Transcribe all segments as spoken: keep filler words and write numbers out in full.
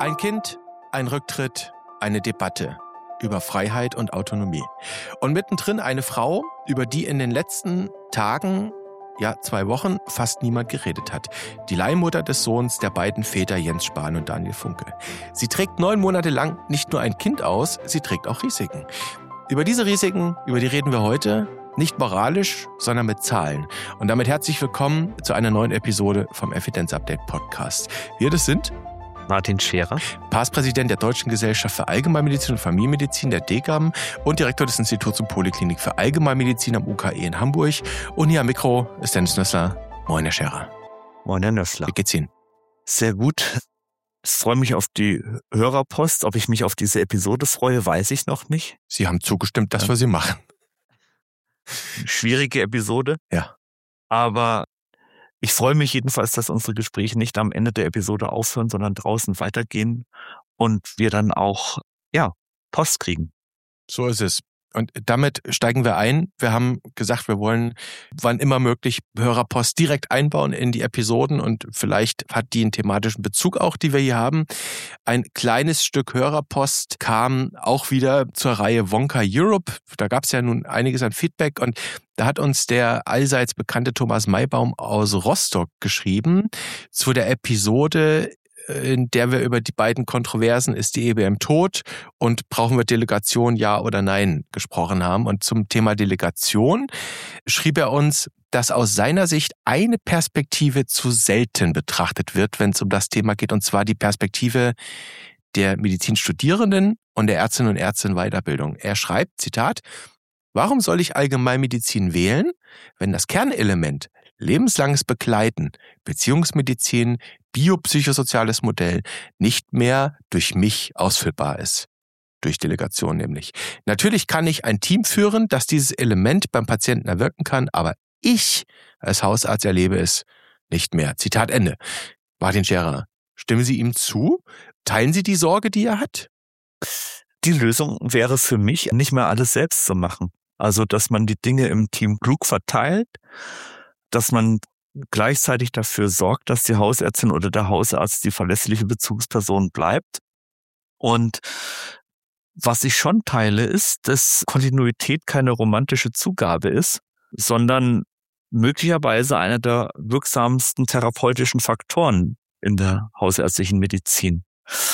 Ein Kind, ein Rücktritt, eine Debatte über Freiheit und Autonomie. Und mittendrin eine Frau, über die in den letzten Tagen, ja zwei Wochen, fast niemand geredet hat. Die Leihmutter des Sohns der beiden Väter Jens Spahn und Daniel Funke. Sie trägt neun Monate lang nicht nur ein Kind aus, sie trägt auch Risiken. Über diese Risiken, über die reden wir heute, nicht moralisch, sondern mit Zahlen. Und damit herzlich willkommen zu einer neuen Episode vom Evidenz-Update Podcast. Wir, das sind Martin Scherer, P A S-Präsident der Deutschen Gesellschaft für Allgemeinmedizin und Familienmedizin, der D G A M, und Direktor des Instituts und Poliklinik für Allgemeinmedizin am U K E in Hamburg. Und hier am Mikro ist Dennis Nössler. Moin, Herr Scherer. Moin, Herr Nössler. Wie geht's Ihnen? Sehr gut. Ich freue mich auf die Hörerpost. Ob ich mich auf diese Episode freue, weiß ich noch nicht. Sie haben zugestimmt, dass ja. wir sie machen. Schwierige Episode. Ja. Aber ich freue mich jedenfalls, dass unsere Gespräche nicht am Ende der Episode aufhören, sondern draußen weitergehen und wir dann auch, ja, Post kriegen. So ist es. Und damit steigen wir ein. Wir haben gesagt, wir wollen, wann immer möglich, Hörerpost direkt einbauen in die Episoden und vielleicht hat die einen thematischen Bezug auch, die wir hier haben. Ein kleines Stück Hörerpost kam auch wieder zur Reihe Wonka Europe. Da gab es ja nun einiges an Feedback und da hat uns der allseits bekannte Thomas Maibaum aus Rostock geschrieben zu der Episode, in der wir über die beiden Kontroversen, ist die E B M tot und brauchen wir Delegation, ja oder nein, gesprochen haben. Und zum Thema Delegation schrieb er uns, dass aus seiner Sicht eine Perspektive zu selten betrachtet wird, wenn es um das Thema geht, und zwar die Perspektive der Medizinstudierenden und der Ärztinnen und Ärzte in Weiterbildung. Er schreibt, Zitat, warum soll ich Allgemeinmedizin wählen, wenn das Kernelement lebenslanges Begleiten, Beziehungsmedizin, biopsychosoziales Modell nicht mehr durch mich ausfüllbar ist. Durch Delegation nämlich. Natürlich kann ich ein Team führen, das dieses Element beim Patienten erwirken kann, aber ich als Hausarzt erlebe es nicht mehr. Zitat Ende. Martin Scherer, stimmen Sie ihm zu? Teilen Sie die Sorge, die er hat? Die Lösung wäre für mich, nicht mehr alles selbst zu machen. Also, dass man die Dinge im Team klug verteilt, dass man gleichzeitig dafür sorgt, dass die Hausärztin oder der Hausarzt die verlässliche Bezugsperson bleibt. Und was ich schon teile, ist, dass Kontinuität keine romantische Zugabe ist, sondern möglicherweise einer der wirksamsten therapeutischen Faktoren in der hausärztlichen Medizin.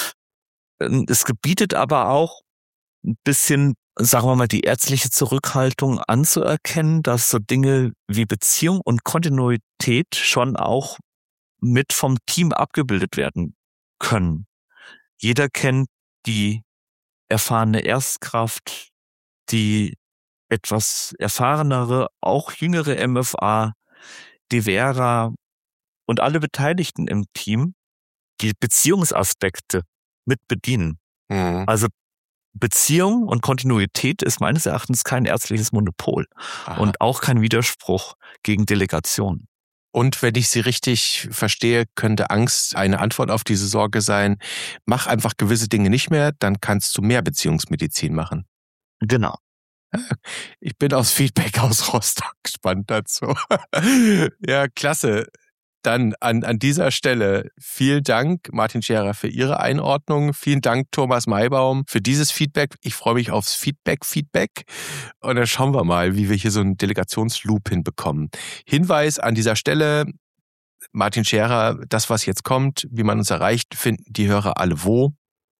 Es gebietet aber auch ein bisschen, sagen wir mal, die ärztliche Zurückhaltung anzuerkennen, dass so Dinge wie Beziehung und Kontinuität schon auch mit vom Team abgebildet werden können. Jeder kennt die erfahrene Erstkraft, die etwas erfahrenere, auch jüngere M F A, die Vera und alle Beteiligten im Team, die Beziehungsaspekte mit bedienen. Mhm. Also Beziehung und Kontinuität ist meines Erachtens kein ärztliches Monopol. Aha. Und auch kein Widerspruch gegen Delegation. Und wenn ich Sie richtig verstehe, könnte Angst eine Antwort auf diese Sorge sein. Mach einfach gewisse Dinge nicht mehr, dann kannst du mehr Beziehungsmedizin machen. Genau. Ich bin aufs Feedback aus Rostock gespannt dazu. Ja, klasse. Dann an, an dieser Stelle vielen Dank, Martin Scherer, für Ihre Einordnung. Vielen Dank, Thomas Maibaum, für dieses Feedback. Ich freue mich aufs Feedback-Feedback. Und dann schauen wir mal, wie wir hier so einen Delegationsloop hinbekommen. Hinweis an dieser Stelle, Martin Scherer, das, was jetzt kommt, wie man uns erreicht, finden die Hörer alle wo?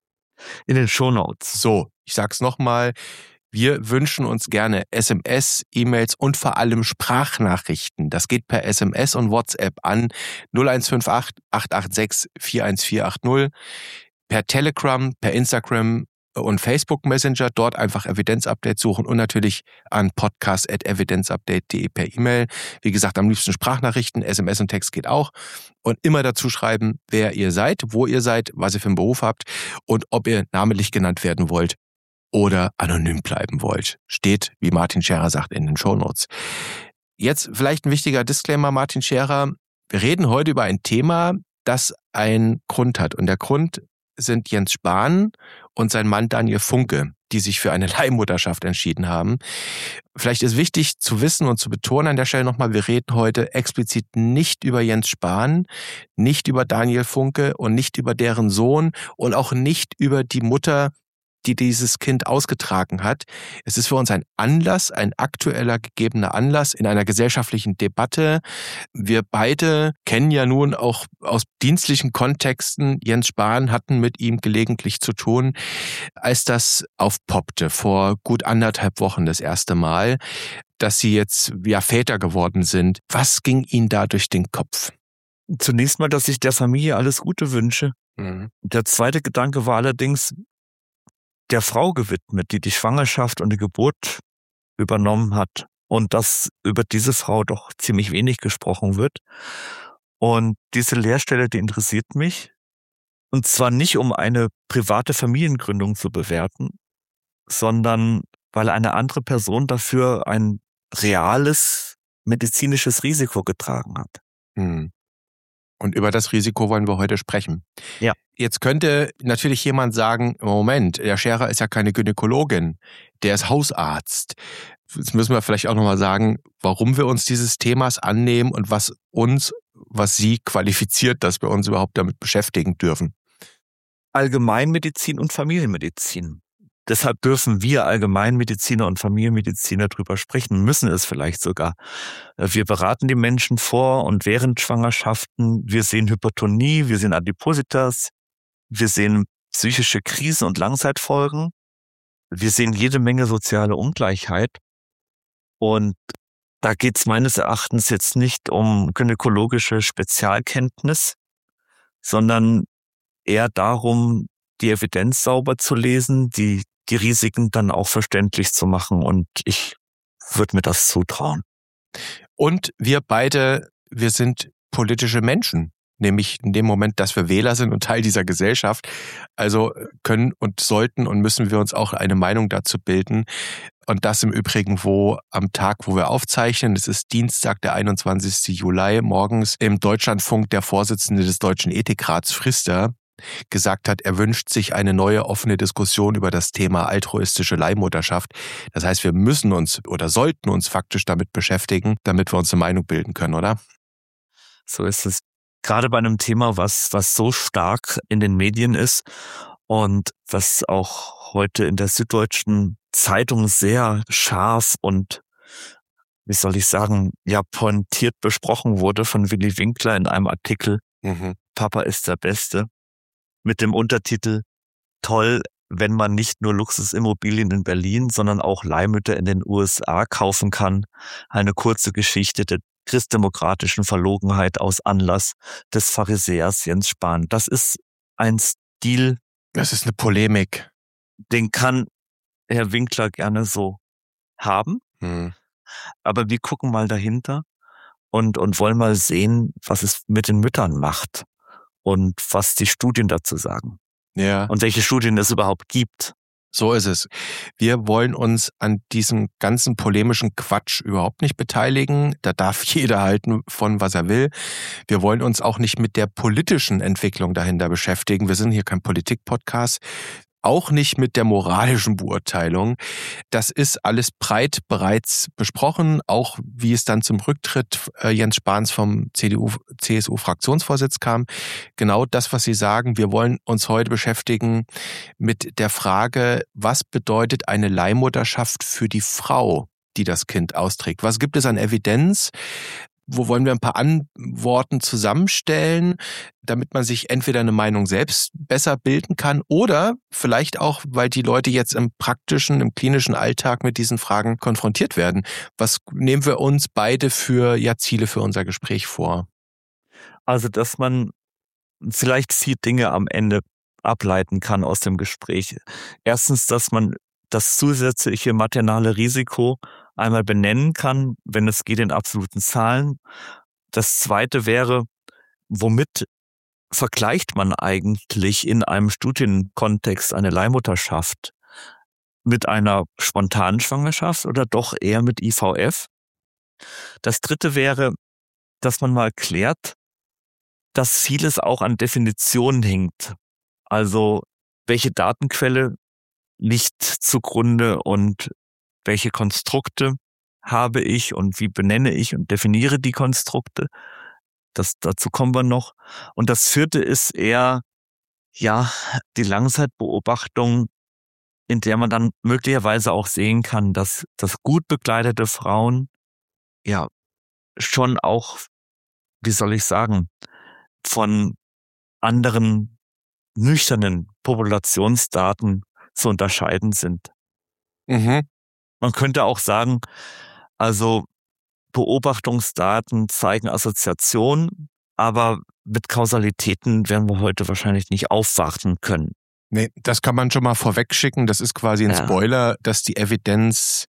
In den Shownotes. So, ich sag's nochmal. Wir wünschen uns gerne S M S, E-Mails und vor allem Sprachnachrichten. Das geht per S M S und WhatsApp an null eins fünf acht, acht acht sechs, vier eins vier acht null, per Telegram, per Instagram und Facebook Messenger, dort einfach Evidenz-Update suchen und natürlich an podcast at evidenzupdate punkt de per E-Mail. Wie gesagt, am liebsten Sprachnachrichten, S M S und Text geht auch. Und immer dazu schreiben, wer ihr seid, wo ihr seid, was ihr für einen Beruf habt und ob ihr namentlich genannt werden wollt oder anonym bleiben wollt. Steht, wie Martin Scherer sagt, in den Shownotes. Jetzt vielleicht ein wichtiger Disclaimer, Martin Scherer. Wir reden heute über ein Thema, das einen Grund hat. Und der Grund sind Jens Spahn und sein Mann Daniel Funke, die sich für eine Leihmutterschaft entschieden haben. Vielleicht ist wichtig zu wissen und zu betonen an der Stelle nochmal, wir reden heute explizit nicht über Jens Spahn, nicht über Daniel Funke und nicht über deren Sohn und auch nicht über die Mutter, die dieses Kind ausgetragen hat. Es ist für uns ein Anlass, ein aktueller gegebener Anlass in einer gesellschaftlichen Debatte. Wir beide kennen ja nun auch aus dienstlichen Kontexten Jens Spahn, hatten mit ihm gelegentlich zu tun, als das aufpoppte vor gut anderthalb Wochen das erste Mal, dass sie jetzt ja Väter geworden sind. Was ging Ihnen da durch den Kopf? Zunächst mal, dass ich der Familie alles Gute wünsche. Mhm. Der zweite Gedanke war allerdings der Frau gewidmet, die die Schwangerschaft und die Geburt übernommen hat und dass über diese Frau doch ziemlich wenig gesprochen wird. Und diese Lehrstelle, die interessiert mich. Und zwar nicht, um eine private Familiengründung zu bewerten, sondern weil eine andere Person dafür ein reales medizinisches Risiko getragen hat. Mhm. Und über das Risiko wollen wir heute sprechen. Ja. Jetzt könnte natürlich jemand sagen, Moment, der Scherer ist ja keine Gynäkologin, der ist Hausarzt. Jetzt müssen wir vielleicht auch nochmal sagen, warum wir uns dieses Themas annehmen und was uns, was Sie qualifiziert, dass wir uns überhaupt damit beschäftigen dürfen. Allgemeinmedizin und Familienmedizin. Deshalb dürfen wir Allgemeinmediziner und Familienmediziner drüber sprechen, müssen es vielleicht sogar. Wir beraten die Menschen vor und während Schwangerschaften. Wir sehen Hypertonie, wir sehen Adipositas, wir sehen psychische Krisen und Langzeitfolgen. Wir sehen jede Menge soziale Ungleichheit. Und da geht es meines Erachtens jetzt nicht um gynäkologische Spezialkenntnis, sondern eher darum, die Evidenz sauber zu lesen, die, die Risiken dann auch verständlich zu machen. Und ich würde mir das zutrauen. Und wir beide, wir sind politische Menschen. Nämlich in dem Moment, dass wir Wähler sind und Teil dieser Gesellschaft. Also können und sollten und müssen wir uns auch eine Meinung dazu bilden. Und das im Übrigen, wo am Tag, wo wir aufzeichnen, es ist Dienstag, der einundzwanzigsten Juli, morgens im Deutschlandfunk der Vorsitzende des Deutschen Ethikrats, Frister, gesagt hat, er wünscht sich eine neue offene Diskussion über das Thema altruistische Leihmutterschaft. Das heißt, wir müssen uns oder sollten uns faktisch damit beschäftigen, damit wir uns eine Meinung bilden können, oder? So ist es. Gerade bei einem Thema, was, was so stark in den Medien ist und was auch heute in der Süddeutschen Zeitung sehr scharf und, wie soll ich sagen, ja pointiert besprochen wurde von Willi Winkler in einem Artikel, mhm. Papa ist der Beste, mit dem Untertitel Toll, wenn man nicht nur Luxusimmobilien in Berlin, sondern auch Leihmütter in den U S A kaufen kann. Eine kurze Geschichte der christdemokratischen Verlogenheit aus Anlass des Pharisäers Jens Spahn. Das ist ein Stil. Das ist eine Polemik. Den kann Herr Winkler gerne so haben. Hm. Aber wir gucken mal dahinter und, und wollen mal sehen, was es mit den Müttern macht und was die Studien dazu sagen. Ja. Und welche Studien es überhaupt gibt. So ist es. Wir wollen uns an diesem ganzen polemischen Quatsch überhaupt nicht beteiligen. Da darf jeder halten von, was er will. Wir wollen uns auch nicht mit der politischen Entwicklung dahinter beschäftigen. Wir sind hier kein Politik-Podcast. Auch nicht mit der moralischen Beurteilung. Das ist alles breit bereits besprochen, auch wie es dann zum Rücktritt äh, Jens Spahns vom C D U-C S U-Fraktionsvorsitz kam. Genau das, was Sie sagen. Wir wollen uns heute beschäftigen mit der Frage, was bedeutet eine Leihmutterschaft für die Frau, die das Kind austrägt? Was gibt es an Evidenz? Wo wollen wir ein paar Antworten zusammenstellen, damit man sich entweder eine Meinung selbst besser bilden kann oder vielleicht auch, weil die Leute jetzt im praktischen, im klinischen Alltag mit diesen Fragen konfrontiert werden. Was nehmen wir uns beide für ja, Ziele für unser Gespräch vor? Also, dass man vielleicht vier Dinge am Ende ableiten kann aus dem Gespräch. Erstens, dass man das zusätzliche maternale Risiko einmal benennen kann, wenn es geht in absoluten Zahlen. Das zweite wäre, womit vergleicht man eigentlich in einem Studienkontext eine Leihmutterschaft? Mit einer spontanen Schwangerschaft oder doch eher mit I V F? Das dritte wäre, dass man mal klärt, dass vieles auch an Definitionen hinkt. Also welche Datenquelle liegt zugrunde und welche Konstrukte habe ich und wie benenne ich und definiere die Konstrukte. Das, dazu kommen wir noch. Und das vierte ist eher, ja, die Langzeitbeobachtung, in der man dann möglicherweise auch sehen kann, dass, dass gut bekleidete Frauen, ja, schon auch, wie soll ich sagen, von anderen nüchternen Populationsdaten zu unterscheiden sind. Mhm. Man könnte auch sagen, also Beobachtungsdaten zeigen Assoziationen, aber mit Kausalitäten werden wir heute wahrscheinlich nicht aufwarten können. Nee, das kann man schon mal vorwegschicken. Das ist quasi ein Ja. Spoiler, dass die Evidenz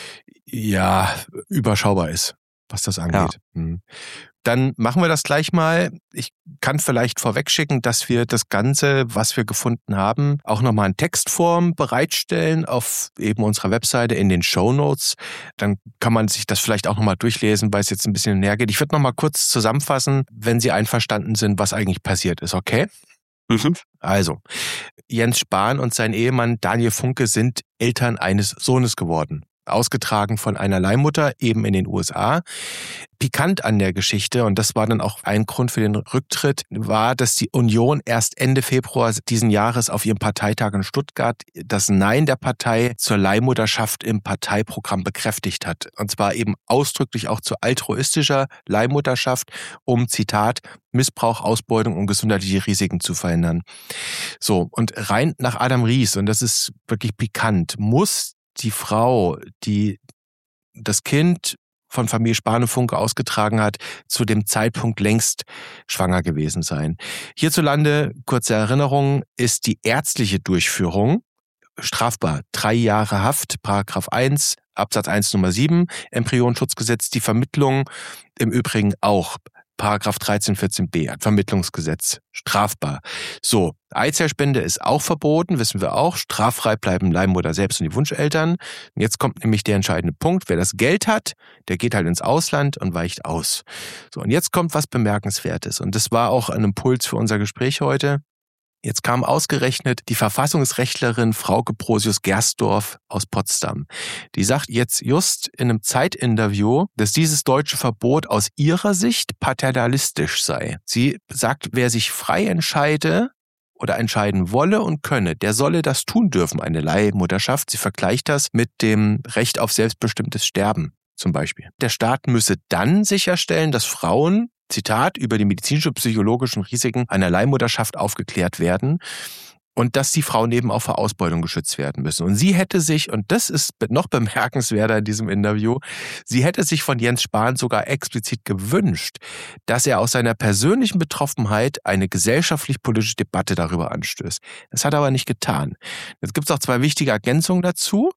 ja überschaubar ist, was das angeht. Ja. Hm. Dann machen wir das gleich mal. Ich kann vielleicht vorwegschicken, dass wir das Ganze, was wir gefunden haben, auch nochmal in Textform bereitstellen auf eben unserer Webseite in den Shownotes. Dann kann man sich das vielleicht auch nochmal durchlesen, weil es jetzt ein bisschen näher geht. Ich würde nochmal kurz zusammenfassen, wenn Sie einverstanden sind, was eigentlich passiert ist, okay? Mhm. Also, Jens Spahn und sein Ehemann Daniel Funke sind Eltern eines Sohnes geworden. Ausgetragen von einer Leihmutter, eben in den U S A. Pikant an der Geschichte, und das war dann auch ein Grund für den Rücktritt, war, dass die Union erst Ende Februar diesen Jahres auf ihrem Parteitag in Stuttgart das Nein der Partei zur Leihmutterschaft im Parteiprogramm bekräftigt hat. Und zwar eben ausdrücklich auch zu altruistischer Leihmutterschaft, um, Zitat, Missbrauch, Ausbeutung und gesundheitliche Risiken zu verhindern. So, und rein nach Adam Ries, und das ist wirklich pikant, muss die Frau, die das Kind von Familie Spahn und Funke ausgetragen hat, zu dem Zeitpunkt längst schwanger gewesen sein. Hierzulande, kurze Erinnerung, ist die ärztliche Durchführung strafbar. Drei Jahre Haft, Paragraph eins, Absatz eins Nummer sieben, Embryonenschutzgesetz, die Vermittlung im Übrigen auch. Paragraph dreizehn vierzehn b, Vermittlungsgesetz, strafbar. So, Eizellspende ist auch verboten, wissen wir auch. Straffrei bleiben Leihmutter selbst und die Wunscheltern. Und jetzt kommt nämlich der entscheidende Punkt. Wer das Geld hat, der geht halt ins Ausland und weicht aus. So, und jetzt kommt was Bemerkenswertes. Und das war auch ein Impuls für unser Gespräch heute. Jetzt kam ausgerechnet die Verfassungsrechtlerin Frauke Brosius-Gersdorf aus Potsdam. Die sagt jetzt just in einem Zeitinterview, dass dieses deutsche Verbot aus ihrer Sicht paternalistisch sei. Sie sagt, wer sich frei entscheide oder entscheiden wolle und könne, der solle das tun dürfen, eine Leihmutterschaft. Sie vergleicht das mit dem Recht auf selbstbestimmtes Sterben zum Beispiel. Der Staat müsse dann sicherstellen, dass Frauen, Zitat, über die medizinischen und psychologischen Risiken einer Leihmutterschaft aufgeklärt werden und dass die Frauen eben auch vor Ausbeutung geschützt werden müssen. Und sie hätte sich, und das ist noch bemerkenswerter in diesem Interview, sie hätte sich von Jens Spahn sogar explizit gewünscht, dass er aus seiner persönlichen Betroffenheit eine gesellschaftlich-politische Debatte darüber anstößt. Das hat er aber nicht getan. Jetzt gibt es auch zwei wichtige Ergänzungen dazu.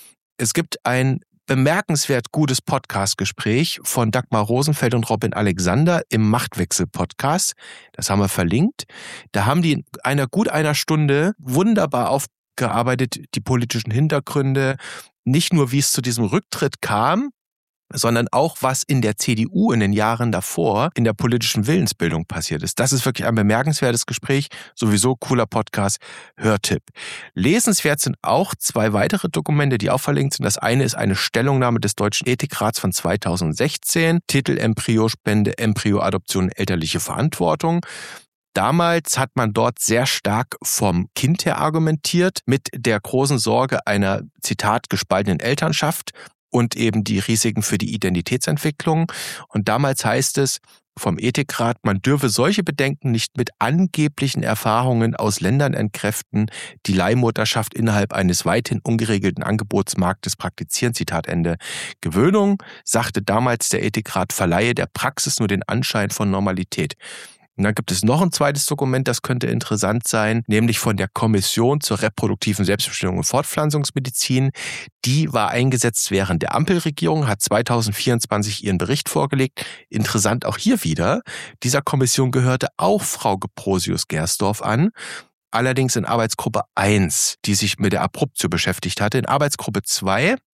Es gibt ein bemerkenswert gutes Podcast-Gespräch von Dagmar Rosenfeld und Robin Alexander im Machtwechsel-Podcast. Das haben wir verlinkt. Da haben die in einer gut einer Stunde wunderbar aufgearbeitet, die politischen Hintergründe, nicht nur wie es zu diesem Rücktritt kam, sondern auch, was in der C D U in den Jahren davor in der politischen Willensbildung passiert ist. Das ist wirklich ein bemerkenswertes Gespräch, sowieso cooler Podcast, Hörtipp. Lesenswert sind auch zwei weitere Dokumente, die auch verlinkt sind. Das eine ist eine Stellungnahme des Deutschen Ethikrats von zweitausendsechzehn, Titel Embryospende, Embryoadoption, elterliche Verantwortung. Damals hat man dort sehr stark vom Kind her argumentiert, mit der großen Sorge einer, Zitat, gespaltenen Elternschaft und eben die Risiken für die Identitätsentwicklung. Und damals heißt es vom Ethikrat, man dürfe solche Bedenken nicht mit angeblichen Erfahrungen aus Ländern entkräften, die Leihmutterschaft innerhalb eines weithin ungeregelten Angebotsmarktes praktizieren. Zitat Ende. Gewöhnung, sagte damals der Ethikrat, verleihe der Praxis nur den Anschein von Normalität. Und dann gibt es noch ein zweites Dokument, das könnte interessant sein, nämlich von der Kommission zur reproduktiven Selbstbestimmung und Fortpflanzungsmedizin. Die war eingesetzt während der Ampelregierung, hat zweitausendvierundzwanzig ihren Bericht vorgelegt. Interessant auch hier wieder, dieser Kommission gehörte auch Frauke Brosius-Gersdorf an. Allerdings in Arbeitsgruppe eins, die sich mit der Abruptio beschäftigt hatte. In Arbeitsgruppe zwei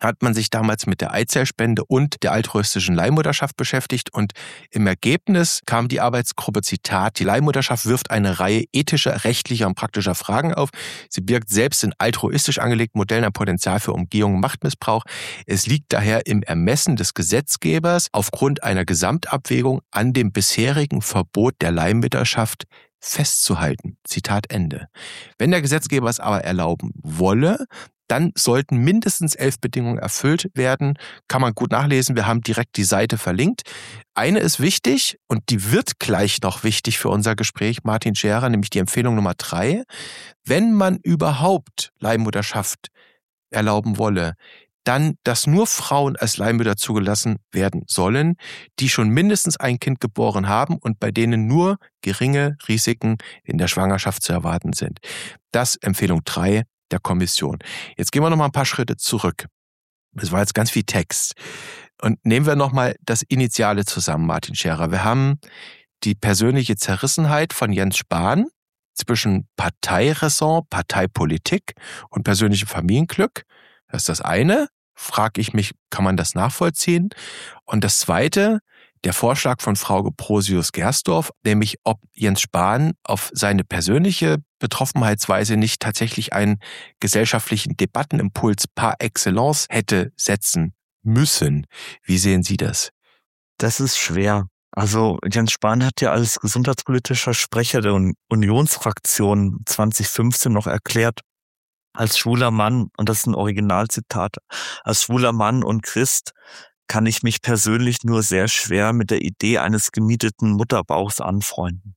hat man sich damals mit der Eizellspende und der altruistischen Leihmutterschaft beschäftigt und im Ergebnis kam die Arbeitsgruppe, Zitat, die Leihmutterschaft wirft eine Reihe ethischer, rechtlicher und praktischer Fragen auf. Sie birgt selbst in altruistisch angelegten Modellen ein Potenzial für Umgehung und Machtmissbrauch. Es liegt daher im Ermessen des Gesetzgebers aufgrund einer Gesamtabwägung an dem bisherigen Verbot der Leihmutterschaft festzuhalten. Zitat Ende. Wenn der Gesetzgeber es aber erlauben wolle, dann sollten mindestens elf Bedingungen erfüllt werden. Kann man gut nachlesen. Wir haben direkt die Seite verlinkt. Eine ist wichtig und die wird gleich noch wichtig für unser Gespräch, Martin Scherer, nämlich die Empfehlung Nummer drei. Wenn man überhaupt Leihmutterschaft erlauben wolle, dann, dass nur Frauen als Leihmütter zugelassen werden sollen, die schon mindestens ein Kind geboren haben und bei denen nur geringe Risiken in der Schwangerschaft zu erwarten sind. Das Empfehlung drei der Kommission. Jetzt gehen wir noch mal ein paar Schritte zurück. Das war jetzt ganz viel Text. Und nehmen wir noch mal das Initiale zusammen, Martin Scherer. Wir haben die persönliche Zerrissenheit von Jens Spahn zwischen Parteiräson, Parteipolitik und persönlichem Familienglück. Das ist das eine. Frage ich mich, kann man das nachvollziehen? Und das zweite, der Vorschlag von Frau Gebrosius-Gersdorf, nämlich ob Jens Spahn auf seine persönliche Betroffenheitsweise nicht tatsächlich einen gesellschaftlichen Debattenimpuls par excellence hätte setzen müssen. Wie sehen Sie das? Das ist schwer. Also Jens Spahn hat ja als gesundheitspolitischer Sprecher der Unionsfraktion zwanzig fünfzehn noch erklärt, als schwuler Mann, und das ist ein Originalzitat, als schwuler Mann und Christ kann ich mich persönlich nur sehr schwer mit der Idee eines gemieteten Mutterbauchs anfreunden.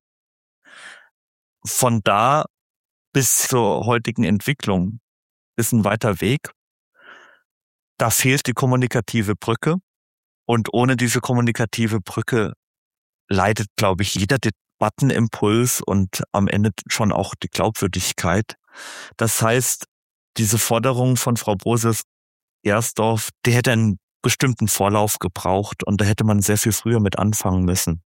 Von da bis zur heutigen Entwicklung ist ein weiter Weg. Da fehlt die kommunikative Brücke. Und ohne diese kommunikative Brücke leidet, glaube ich, jeder Debattenimpuls und am Ende schon auch die Glaubwürdigkeit. Das heißt, diese Forderung von Frau Gersdorf, die hätte einen bestimmten Vorlauf gebraucht und da hätte man sehr viel früher mit anfangen müssen.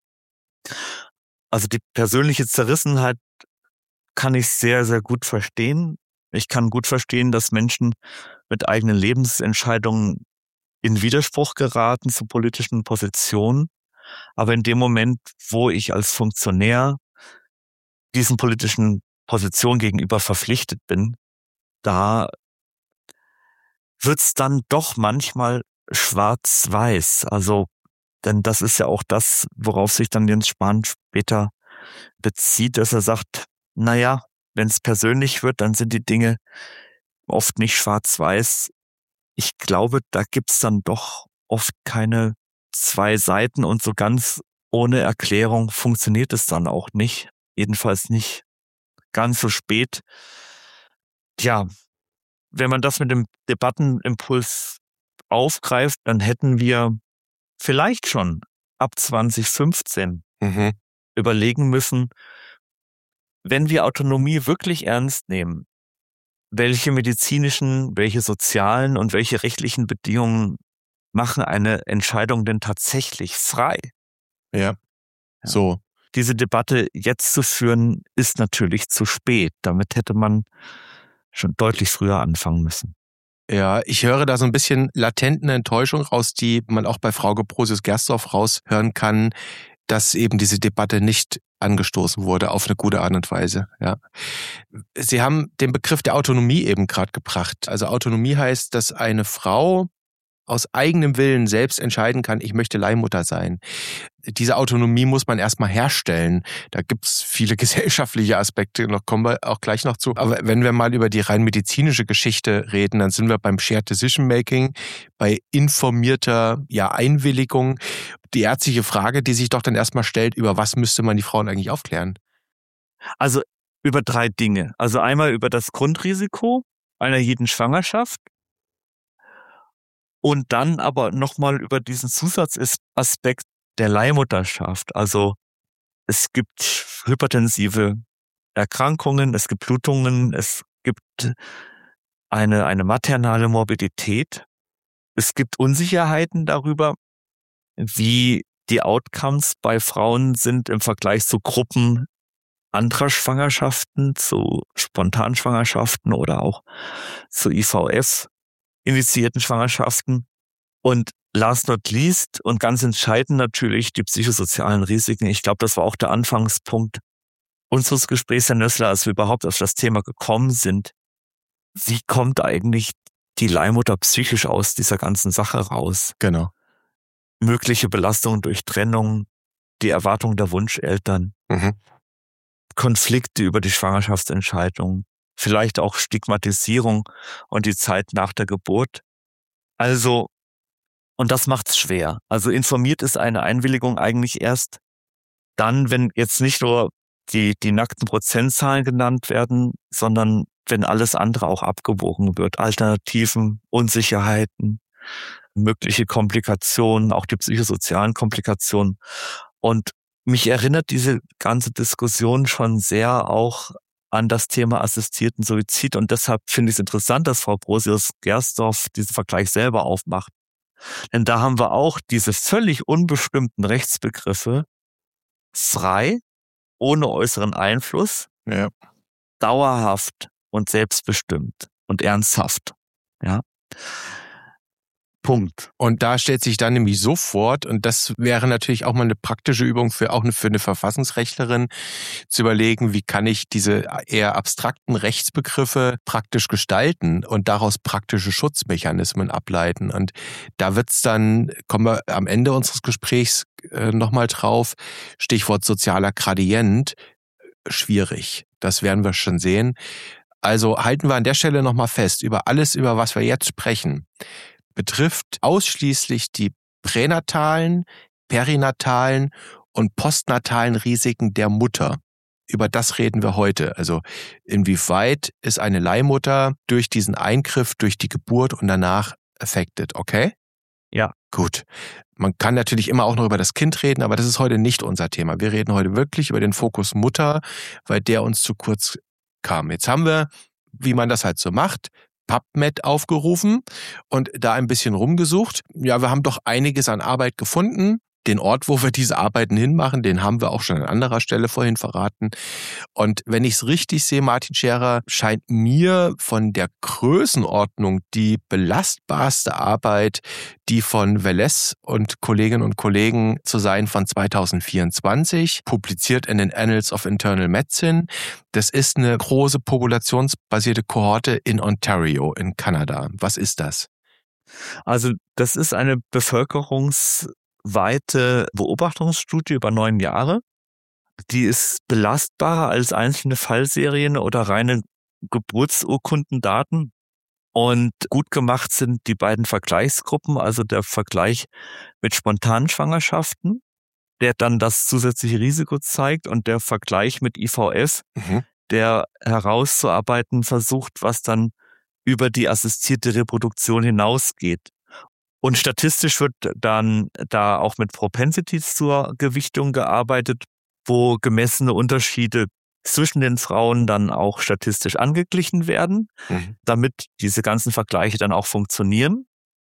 Also die persönliche Zerrissenheit kann ich sehr, sehr gut verstehen. Ich kann gut verstehen, dass Menschen mit eigenen Lebensentscheidungen in Widerspruch geraten zu politischen Positionen. Aber in dem Moment, wo ich als Funktionär diesen politischen Positionen gegenüber verpflichtet bin, da wird's dann doch manchmal schwarz-weiß. Also, denn das ist ja auch das, worauf sich dann Jens Spahn später bezieht, dass er sagt, naja, wenn es persönlich wird, dann sind die Dinge oft nicht schwarz-weiß. Ich glaube, da gibt's dann doch oft keine zwei Seiten und so ganz ohne Erklärung funktioniert es dann auch nicht. Jedenfalls nicht ganz so spät. Tja, wenn man das mit dem Debattenimpuls aufgreift, dann hätten wir vielleicht schon ab zwanzig fünfzehn mhm. überlegen müssen, wenn wir Autonomie wirklich ernst nehmen, welche medizinischen, welche sozialen und welche rechtlichen Bedingungen machen eine Entscheidung denn tatsächlich frei? Ja, ja. So. Diese Debatte jetzt zu führen, ist natürlich zu spät. Damit hätte man schon deutlich früher anfangen müssen. Ja, ich höre da so ein bisschen latent eine Enttäuschung raus, die man auch bei Frau Gebrosius-Gersdorf raushören kann, dass eben diese Debatte nicht angestoßen wurde auf eine gute Art und Weise. Ja. Sie haben den Begriff der Autonomie eben gerade gebracht. Also Autonomie heißt, dass eine Frau aus eigenem Willen selbst entscheiden kann, ich möchte Leihmutter sein. Diese Autonomie muss man erstmal herstellen. Da gibt's viele gesellschaftliche Aspekte, noch kommen wir auch gleich noch zu. Aber wenn wir mal über die rein medizinische Geschichte reden, dann sind wir beim Shared Decision Making, bei informierter ja, Einwilligung. Die ärztliche Frage, die sich doch dann erstmal stellt, über was müsste man die Frauen eigentlich aufklären? Also über drei Dinge. Also einmal über das Grundrisiko einer jeden Schwangerschaft. Und dann aber nochmal über diesen Zusatzaspekt der Leihmutterschaft. Also es gibt hypertensive Erkrankungen, es gibt Blutungen, es gibt eine, eine maternale Morbidität. Es gibt Unsicherheiten darüber, wie die Outcomes bei Frauen sind im Vergleich zu Gruppen anderer Schwangerschaften, zu Spontanschwangerschaften oder auch zu I V F. initiierten Schwangerschaften. Und last not least und ganz entscheidend natürlich die psychosozialen Risiken. Ich glaube, das war auch der Anfangspunkt unseres Gesprächs, Herr Nössler, als wir überhaupt auf das Thema gekommen sind. Wie kommt eigentlich die Leihmutter psychisch aus dieser ganzen Sache raus? Genau. Mögliche Belastungen durch Trennung, die Erwartung der Wunscheltern, Mhm. Konflikte über die Schwangerschaftsentscheidung, vielleicht auch Stigmatisierung und die Zeit nach der Geburt. Also, und das macht's schwer. Also informiert ist eine Einwilligung eigentlich erst dann, wenn jetzt nicht nur die, die nackten Prozentzahlen genannt werden, sondern wenn alles andere auch abgewogen wird. Alternativen, Unsicherheiten, mögliche Komplikationen, auch die psychosozialen Komplikationen. Und mich erinnert diese ganze Diskussion schon sehr auch an das Thema assistierten Suizid. Und deshalb finde ich es interessant, dass Frau Brosius-Gersdorf diesen Vergleich selber aufmacht. Denn da haben wir auch diese völlig unbestimmten Rechtsbegriffe frei, ohne äußeren Einfluss, Ja. dauerhaft und selbstbestimmt und ernsthaft. Ja. Punkt. Und da stellt sich dann nämlich sofort, und das wäre natürlich auch mal eine praktische Übung für auch eine, für eine Verfassungsrechtlerin, zu überlegen, wie kann ich diese eher abstrakten Rechtsbegriffe praktisch gestalten und daraus praktische Schutzmechanismen ableiten. Und da wird's dann, kommen wir am Ende unseres Gesprächs äh, nochmal drauf, Stichwort sozialer Gradient, schwierig. Das werden wir schon sehen. Also halten wir an der Stelle nochmal fest, über alles, über was wir jetzt sprechen, betrifft ausschließlich die pränatalen, perinatalen und postnatalen Risiken der Mutter. Über das reden wir heute. Also inwieweit ist eine Leihmutter durch diesen Eingriff, durch die Geburt und danach affected, okay? Ja. Gut. Man kann natürlich immer auch noch über das Kind reden, aber das ist heute nicht unser Thema. Wir reden heute wirklich über den Fokus Mutter, weil der uns zu kurz kam. Jetzt haben wir, wie man das halt so macht, PubMed aufgerufen und da ein bisschen rumgesucht. Ja, wir haben doch einiges an Arbeit gefunden. Den Ort, wo wir diese Arbeiten hinmachen, den haben wir auch schon an anderer Stelle vorhin verraten. Und wenn ich es richtig sehe, Martin Scherer, scheint mir von der Größenordnung die belastbarste Arbeit, die von Welles und Kolleginnen und Kollegen zu sein, von zwanzig vierundzwanzig, publiziert in den Annals of Internal Medicine. Das ist eine große populationsbasierte Kohorte in Ontario in Kanada. Was ist das? Also das ist eine Bevölkerungs- weite Beobachtungsstudie über neun Jahre. Die ist belastbarer als einzelne Fallserien oder reine Geburtsurkundendaten. Und gut gemacht sind die beiden Vergleichsgruppen, also der Vergleich mit spontanen Schwangerschaften, der dann das zusätzliche Risiko zeigt, und der Vergleich mit I V F, mhm. der herauszuarbeiten versucht, was dann über die assistierte Reproduktion hinausgeht. Und statistisch wird dann da auch mit Propensities zur Gewichtung gearbeitet, wo gemessene Unterschiede zwischen den Frauen dann auch statistisch angeglichen werden, mhm. damit diese ganzen Vergleiche dann auch funktionieren.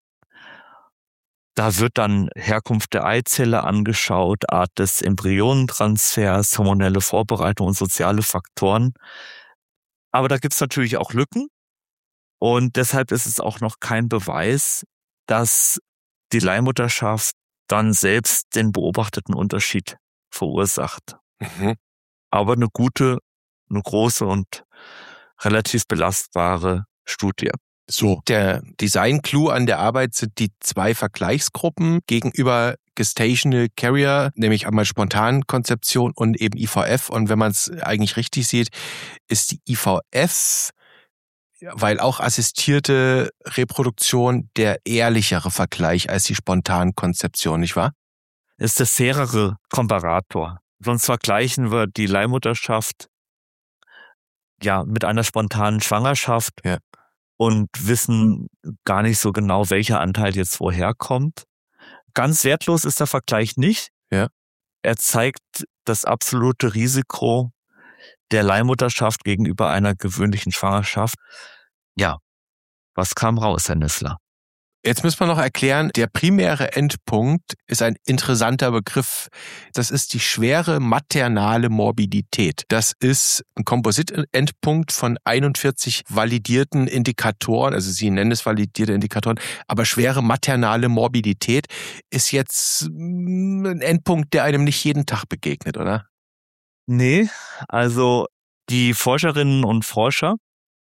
Da wird dann Herkunft der Eizelle angeschaut, Art des Embryonentransfers, hormonelle Vorbereitung und soziale Faktoren. Aber da gibt's natürlich auch Lücken, und deshalb ist es auch noch kein Beweis, dass die Leihmutterschaft dann selbst den beobachteten Unterschied verursacht. Mhm. Aber eine gute, eine große und relativ belastbare Studie. So, der Design-Clou an der Arbeit sind die zwei Vergleichsgruppen gegenüber Gestational Carrier, nämlich einmal Spontankonzeption und eben I V F. Und wenn man es eigentlich richtig sieht, ist die I V F, weil auch assistierte Reproduktion, der ehrlichere Vergleich als die Spontankonzeption, nicht wahr? Ist der fairere Komparator. Sonst vergleichen wir die Leihmutterschaft ja mit einer spontanen Schwangerschaft, ja, und wissen gar nicht so genau, welcher Anteil jetzt woher kommt. Ganz wertlos ist der Vergleich nicht. Ja. Er zeigt das absolute Risiko der Leihmutterschaft gegenüber einer gewöhnlichen Schwangerschaft. Ja, was kam raus, Herr Nössler? Jetzt müssen wir noch erklären, der primäre Endpunkt ist ein interessanter Begriff. Das ist die schwere maternale Morbidität. Das ist ein Kompositendpunkt von einundvierzig validierten Indikatoren, also Sie nennen es validierte Indikatoren, aber schwere maternale Morbidität ist jetzt ein Endpunkt, der einem nicht jeden Tag begegnet, oder? Nee, also die Forscherinnen und Forscher,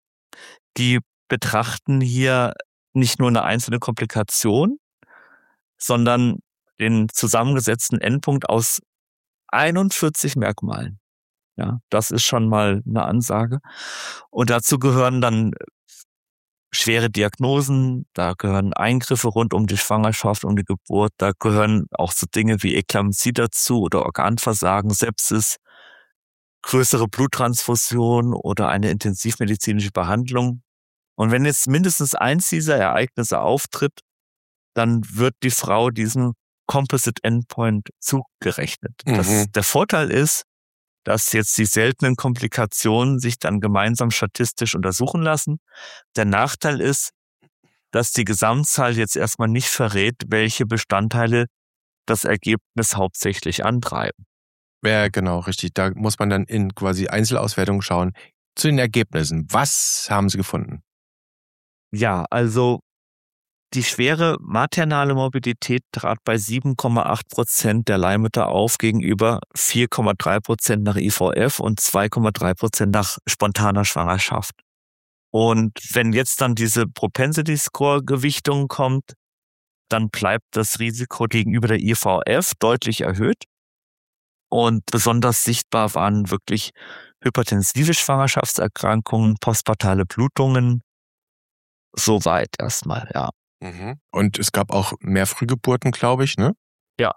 die betrachten hier nicht nur eine einzelne Komplikation, sondern den zusammengesetzten Endpunkt aus einundvierzig Merkmalen. Ja, das ist schon mal eine Ansage. Und dazu gehören dann schwere Diagnosen, da gehören Eingriffe rund um die Schwangerschaft, um die Geburt, da gehören auch so Dinge wie Eklampsie dazu oder Organversagen, Sepsis, größere Bluttransfusion oder eine intensivmedizinische Behandlung. Und wenn jetzt mindestens eins dieser Ereignisse auftritt, dann wird die Frau diesem Composite Endpoint zugerechnet. Mhm. Das, der Vorteil ist, dass jetzt die seltenen Komplikationen sich dann gemeinsam statistisch untersuchen lassen. Der Nachteil ist, dass die Gesamtzahl jetzt erstmal nicht verrät, welche Bestandteile das Ergebnis hauptsächlich antreiben. Ja, genau, richtig. Da muss man dann in quasi Einzelauswertungen schauen. Zu den Ergebnissen. Was haben Sie gefunden? Ja, also die schwere maternale Morbidität trat bei sieben Komma acht Prozent der Leihmütter auf gegenüber vier Komma drei Prozent nach I V F und zwei Komma drei Prozent nach spontaner Schwangerschaft. Und wenn jetzt dann diese Propensity-Score-Gewichtung kommt, dann bleibt das Risiko gegenüber der I V F deutlich erhöht. Und besonders sichtbar waren wirklich hypertensive Schwangerschaftserkrankungen, postpartale Blutungen. Soweit erstmal, ja. Mhm. Und es gab auch mehr Frühgeburten, glaube ich, ne? Ja.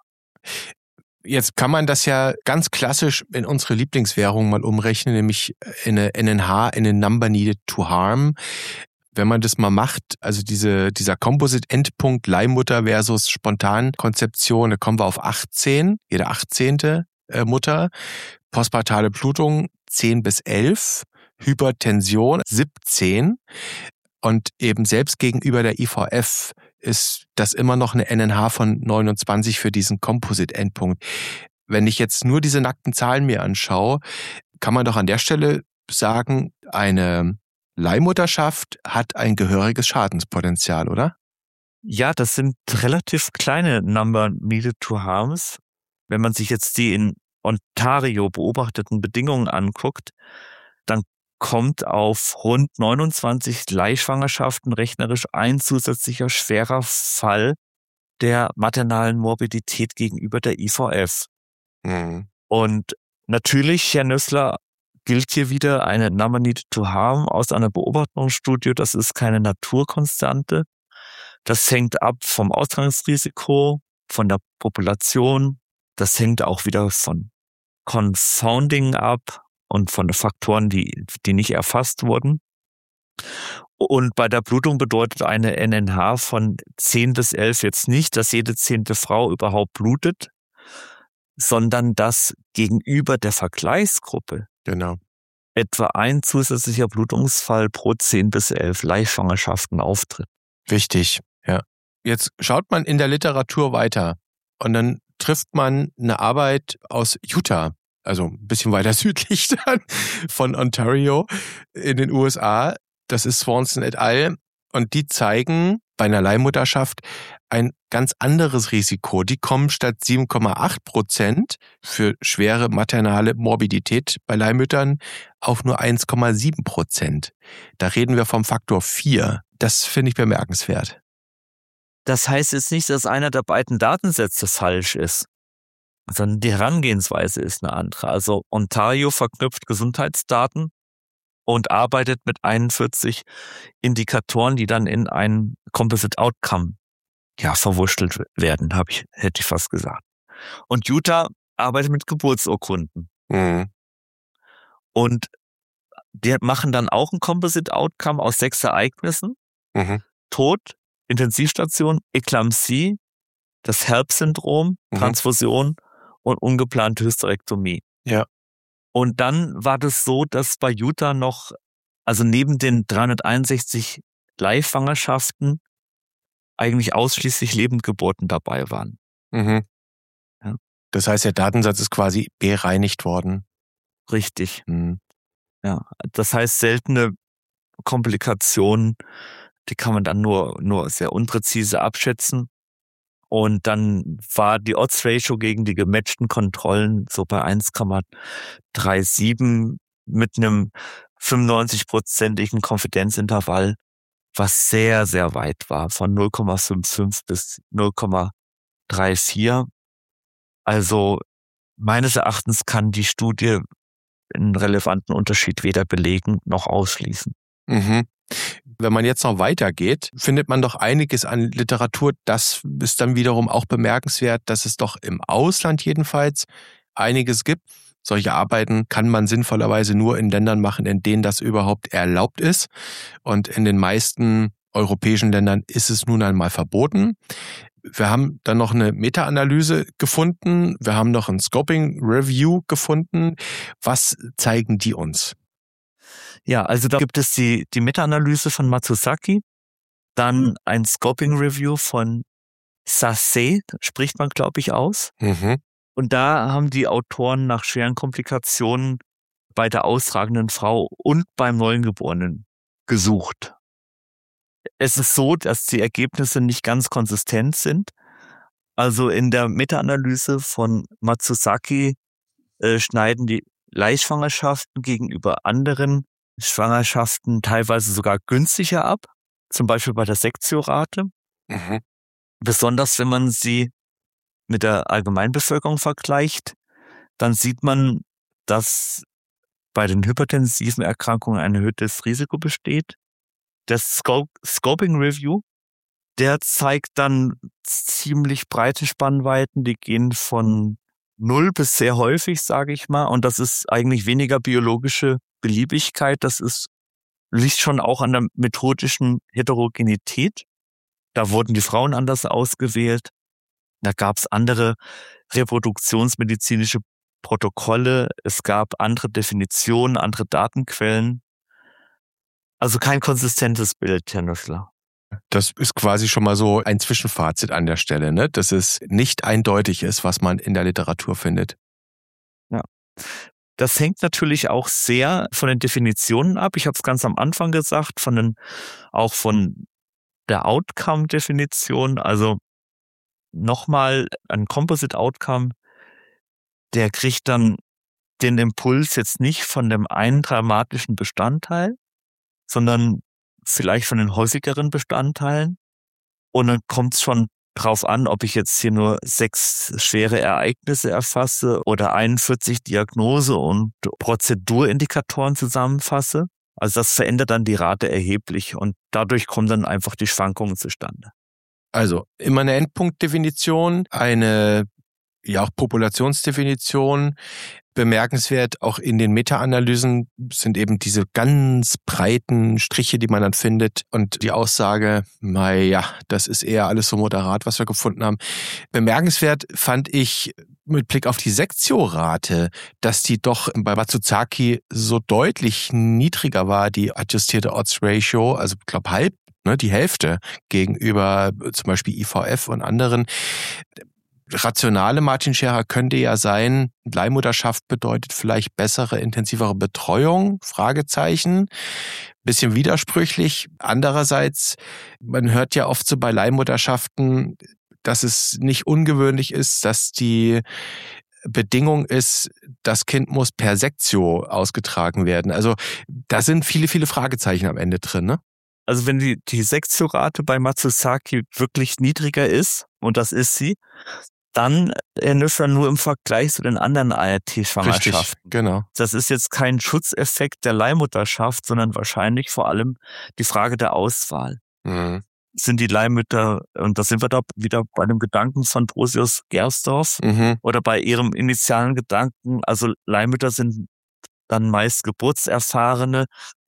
Jetzt kann man das ja ganz klassisch in unsere Lieblingswährung mal umrechnen, nämlich in eine N N H, in eine Number Needed to Harm. Wenn man das mal macht, also diese, dieser Composite-Endpunkt Leihmutter versus Spontankonzeption, da kommen wir auf achtzehn, jede achtzehnte Mutter, postpartale Blutung zehn bis elf, Hypertension siebzehn und eben selbst gegenüber der I V F ist das immer noch eine N N H von neunundzwanzig für diesen Composite-Endpunkt. Wenn ich jetzt nur diese nackten Zahlen mir anschaue, kann man doch an der Stelle sagen, eine Leihmutterschaft hat ein gehöriges Schadenspotenzial, oder? Ja, das sind relativ kleine Number Needed to Harms. Wenn man sich jetzt die in Ontario beobachteten Bedingungen anguckt, dann kommt auf rund neunundzwanzig Leihschwangerschaften rechnerisch ein zusätzlicher schwerer Fall der maternalen Morbidität gegenüber der I V F. Mhm. Und natürlich, Herr Nüssler, gilt hier wieder eine Number Needed to Harm aus einer Beobachtungsstudie. Das ist keine Naturkonstante. Das hängt ab vom Ausgangsrisiko, von der Population. Das hängt auch wieder von Confounding ab und von den Faktoren, die, die nicht erfasst wurden. Und bei der Blutung bedeutet eine N N H von zehn bis elf jetzt nicht, dass jede zehnte Frau überhaupt blutet, sondern dass gegenüber der Vergleichsgruppe Genau. etwa ein zusätzlicher Blutungsfall pro zehn bis elf Leihschwangerschaften auftritt. Wichtig, ja. Jetzt schaut man in der Literatur weiter und dann trifft man eine Arbeit aus Utah, also ein bisschen weiter südlich dann von Ontario in den U S A. Das ist Swanson et al. Und die zeigen bei einer Leihmutterschaft ein ganz anderes Risiko. Die kommen statt sieben Komma acht Prozent für schwere maternale Morbidität bei Leihmüttern auf nur eins Komma sieben Prozent. Da reden wir vom Faktor vier. Das finde ich bemerkenswert. Das heißt jetzt nicht, dass einer der beiden Datensätze falsch ist, sondern die Herangehensweise ist eine andere. Also Ontario verknüpft Gesundheitsdaten und arbeitet mit einundvierzig Indikatoren, die dann in ein Composite Outcome ja, verwurschtelt werden, habe ich, hätte ich fast gesagt. Und Utah arbeitet mit Geburtsurkunden. Mhm. Und die machen dann auch ein Composite Outcome aus sechs Ereignissen. Mhm. Tod, Intensivstation, Eklampsie, das HELP-Syndrom, Mhm. Transfusion und ungeplante Hysterektomie. Ja. Und dann war das so, dass bei Utah noch, also neben den dreihunderteinundsechzig Leihschwangerschaften, eigentlich ausschließlich Lebendgeburten dabei waren. Mhm. Ja. Das heißt, der Datensatz ist quasi bereinigt worden. Richtig. Mhm. Ja, das heißt, seltene Komplikationen, die kann man dann nur, nur sehr unpräzise abschätzen. Und dann war die Odds-Ratio gegen die gematchten Kontrollen so bei eins Komma siebenunddreißig mit einem fünfundneunzig-prozentigen Konfidenzintervall, was sehr, sehr weit war, von null Komma fünfundfünfzig bis null Komma vierunddreißig. Also meines Erachtens kann die Studie einen relevanten Unterschied weder belegen noch ausschließen. Mhm. Wenn man jetzt noch weitergeht, findet man doch einiges an Literatur. Das ist dann wiederum auch bemerkenswert, dass es doch im Ausland jedenfalls einiges gibt. Solche Arbeiten kann man sinnvollerweise nur in Ländern machen, in denen das überhaupt erlaubt ist. Und in den meisten europäischen Ländern ist es nun einmal verboten. Wir haben dann noch eine Meta-Analyse gefunden. Wir haben noch ein Scoping-Review gefunden. Was zeigen die uns? Ja, also da gibt es die, die Meta-Analyse von Matsuzaki, dann ein Scoping-Review von Sase, spricht man, glaube ich, aus. Mhm. Und da haben die Autoren nach schweren Komplikationen bei der austragenden Frau und beim Neugeborenen gesucht. Es ist so, dass die Ergebnisse nicht ganz konsistent sind. Also in der Meta-Analyse von Matsuzaki äh, schneiden die Leihschwangerschaften gegenüber anderen Schwangerschaften teilweise sogar günstiger ab, zum Beispiel bei der Sektiorate. Mhm. Besonders wenn man sie mit der Allgemeinbevölkerung vergleicht, dann sieht man, dass bei den hypertensiven Erkrankungen ein erhöhtes Risiko besteht. Das Sco- Scoping Review, der zeigt dann ziemlich breite Spannweiten, die gehen von null bis sehr häufig, sage ich mal, und das ist eigentlich weniger biologische Beliebigkeit, das ist, liegt schon auch an der methodischen Heterogenität. Da wurden die Frauen anders ausgewählt. Da gab es andere reproduktionsmedizinische Protokolle. Es gab andere Definitionen, andere Datenquellen. Also kein konsistentes Bild, Herr Nöffler. Das ist quasi schon mal so ein Zwischenfazit an der Stelle, ne? Dass es nicht eindeutig ist, was man in der Literatur findet. Ja. Das hängt natürlich auch sehr von den Definitionen ab. Ich habe es ganz am Anfang gesagt, von den, auch von der Outcome-Definition. Also nochmal ein Composite Outcome, der kriegt dann den Impuls jetzt nicht von dem einen dramatischen Bestandteil, sondern vielleicht von den häufigeren Bestandteilen. Und dann kommt es schon drauf an, ob ich jetzt hier nur sechs schwere Ereignisse erfasse oder einundvierzig Diagnose- und Prozedurindikatoren zusammenfasse. Also das verändert dann die Rate erheblich und dadurch kommen dann einfach die Schwankungen zustande. Also immer eine Endpunktdefinition, eine ja auch Populationsdefinition. Bemerkenswert auch in den Meta-Analysen sind eben diese ganz breiten Striche, die man dann findet und die Aussage, naja, das ist eher alles so moderat, was wir gefunden haben. Bemerkenswert fand ich mit Blick auf die Sektiorate, dass die doch bei Matsuzaki so deutlich niedriger war, die adjustierte Odds Ratio, also ich glaube halb, ne, die Hälfte gegenüber zum Beispiel I V F und anderen. Rationale Martin Scherer könnte ja sein, Leihmutterschaft bedeutet vielleicht bessere, intensivere Betreuung, Fragezeichen, bisschen widersprüchlich. Andererseits, man hört ja oft so bei Leihmutterschaften, dass es nicht ungewöhnlich ist, dass die Bedingung ist, das Kind muss per Sektio ausgetragen werden. Also da sind viele, viele Fragezeichen am Ende drin, ne? Also wenn die, die Sektiorate bei Matsuzaki wirklich niedriger ist, und das ist sie, dann Nöffler nur im Vergleich zu den anderen A R T-Schwangerschaften. Richtig, genau. Das ist jetzt kein Schutzeffekt der Leihmutterschaft, sondern wahrscheinlich vor allem die Frage der Auswahl. Mhm. Sind die Leihmütter, und da sind wir da wieder bei dem Gedanken von Brosius Gersdorf, Mhm. oder bei ihrem initialen Gedanken, also Leihmütter sind dann meist geburtserfahrene,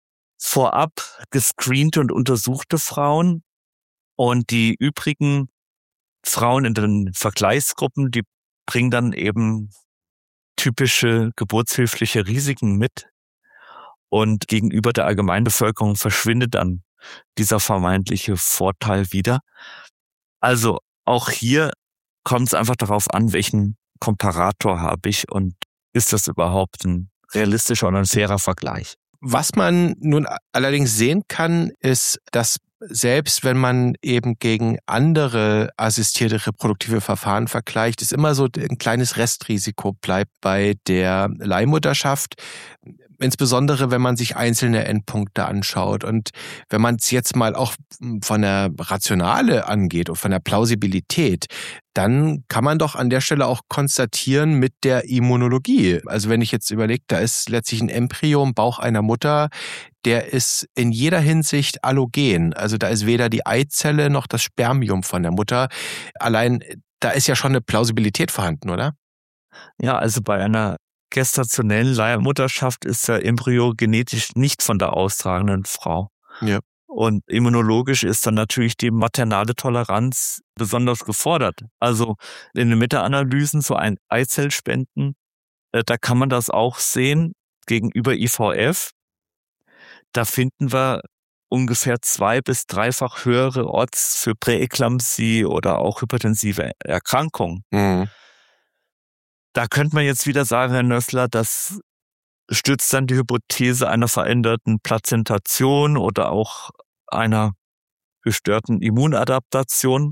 vorab gescreente und untersuchte Frauen, und die übrigen Frauen in den Vergleichsgruppen, die bringen dann eben typische geburtshilfliche Risiken mit, und gegenüber der Allgemeinbevölkerung verschwindet dann dieser vermeintliche Vorteil wieder. Also auch hier kommt es einfach darauf an, welchen Komparator habe ich und ist das überhaupt ein realistischer und ein fairer Vergleich. Was man nun allerdings sehen kann, ist, dass selbst wenn man eben gegen andere assistierte reproduktive Verfahren vergleicht, es immer so ein kleines Restrisiko bleibt bei der Leihmutterschaft. Insbesondere, wenn man sich einzelne Endpunkte anschaut. Und wenn man es jetzt mal auch von der Rationale angeht und von der Plausibilität, dann kann man doch an der Stelle auch konstatieren mit der Immunologie. Also wenn ich jetzt überlege, da ist letztlich ein Embryo im Bauch einer Mutter, der ist in jeder Hinsicht allogen. Also da ist weder die Eizelle noch das Spermium von der Mutter. Allein da ist ja schon eine Plausibilität vorhanden, oder? Ja, also bei einer gestationellen Leihmutterschaft ist der Embryo genetisch nicht von der austragenden Frau. Ja. Und immunologisch ist dann natürlich die maternale Toleranz besonders gefordert. Also in den Meta-Analysen so ein Eizellspenden, da kann man das auch sehen gegenüber I V F. Da finden wir ungefähr zwei- bis dreifach höhere Odds für Präeklampsie oder auch hypertensive Erkrankungen. Mhm. Da könnte man jetzt wieder sagen, Herr Nössler, das stützt dann die Hypothese einer veränderten Plazentation oder auch einer gestörten Immunadaptation.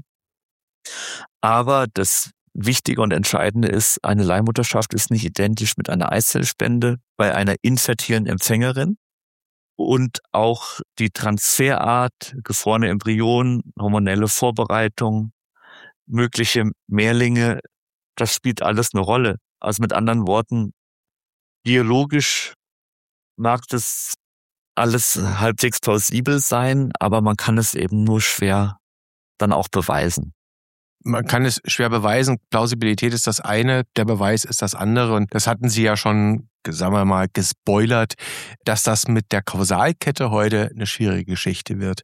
Aber das Wichtige und Entscheidende ist, eine Leihmutterschaft ist nicht identisch mit einer Eizellspende bei einer infertilen Empfängerin. Und auch die Transferart, gefrorene Embryonen, hormonelle Vorbereitung, mögliche Mehrlinge, das spielt alles eine Rolle. Also mit anderen Worten, biologisch mag das alles halbwegs plausibel sein, aber man kann es eben nur schwer dann auch beweisen. Man kann es schwer beweisen. Plausibilität ist das eine, der Beweis ist das andere. Und das hatten Sie ja schon, sagen wir mal, gespoilert, dass das mit der Kausalkette heute eine schwierige Geschichte wird.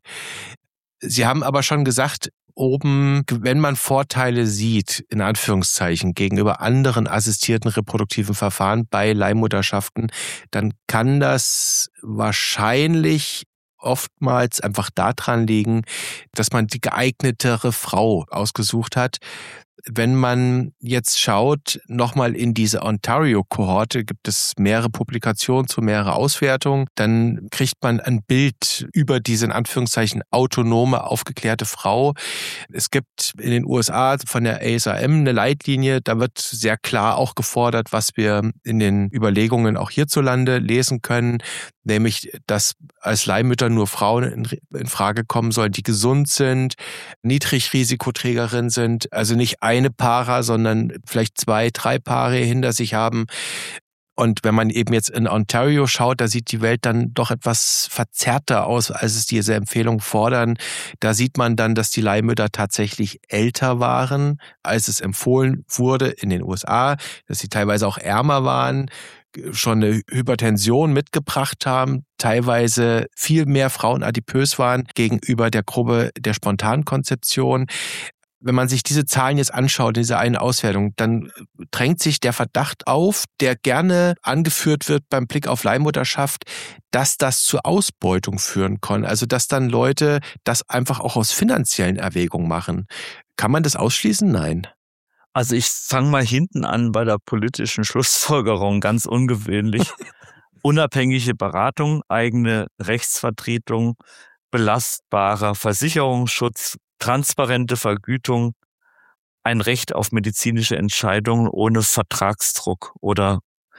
Sie haben aber schon gesagt, oben, wenn man Vorteile sieht, in Anführungszeichen, gegenüber anderen assistierten reproduktiven Verfahren bei Leihmutterschaften, dann kann das wahrscheinlich oftmals einfach daran liegen, dass man die geeignetere Frau ausgesucht hat. Wenn man jetzt schaut, nochmal in diese Ontario-Kohorte, gibt es mehrere Publikationen zu mehrere Auswertungen, dann kriegt man ein Bild über diese in Anführungszeichen autonome, aufgeklärte Frau. Es gibt in den U S A von der A S A M eine Leitlinie, da wird sehr klar auch gefordert, was wir in den Überlegungen auch hierzulande lesen können, nämlich, dass als Leihmütter nur Frauen in, in Frage kommen sollen, die gesund sind, Niedrigrisikoträgerin sind, also nicht eine Para, sondern vielleicht zwei, drei Paare hinter sich haben. Und wenn man eben jetzt in Ontario schaut, da sieht die Welt dann doch etwas verzerrter aus, als es diese Empfehlungen fordern. Da sieht man dann, dass die Leihmütter tatsächlich älter waren, als es empfohlen wurde in den U S A, dass sie teilweise auch ärmer waren, schon eine Hypertension mitgebracht haben, teilweise viel mehr Frauen adipös waren gegenüber der Gruppe der Spontankonzeption. Wenn man sich diese Zahlen jetzt anschaut, diese eine Auswertung, dann drängt sich der Verdacht auf, der gerne angeführt wird beim Blick auf Leihmutterschaft, dass das zur Ausbeutung führen kann. Also dass dann Leute das einfach auch aus finanziellen Erwägungen machen. Kann man das ausschließen? Nein. Also ich fange mal hinten an bei der politischen Schlussfolgerung, ganz ungewöhnlich. Unabhängige Beratung, eigene Rechtsvertretung, belastbarer Versicherungsschutz, transparente Vergütung, ein Recht auf medizinische Entscheidungen ohne Vertragsdruck oder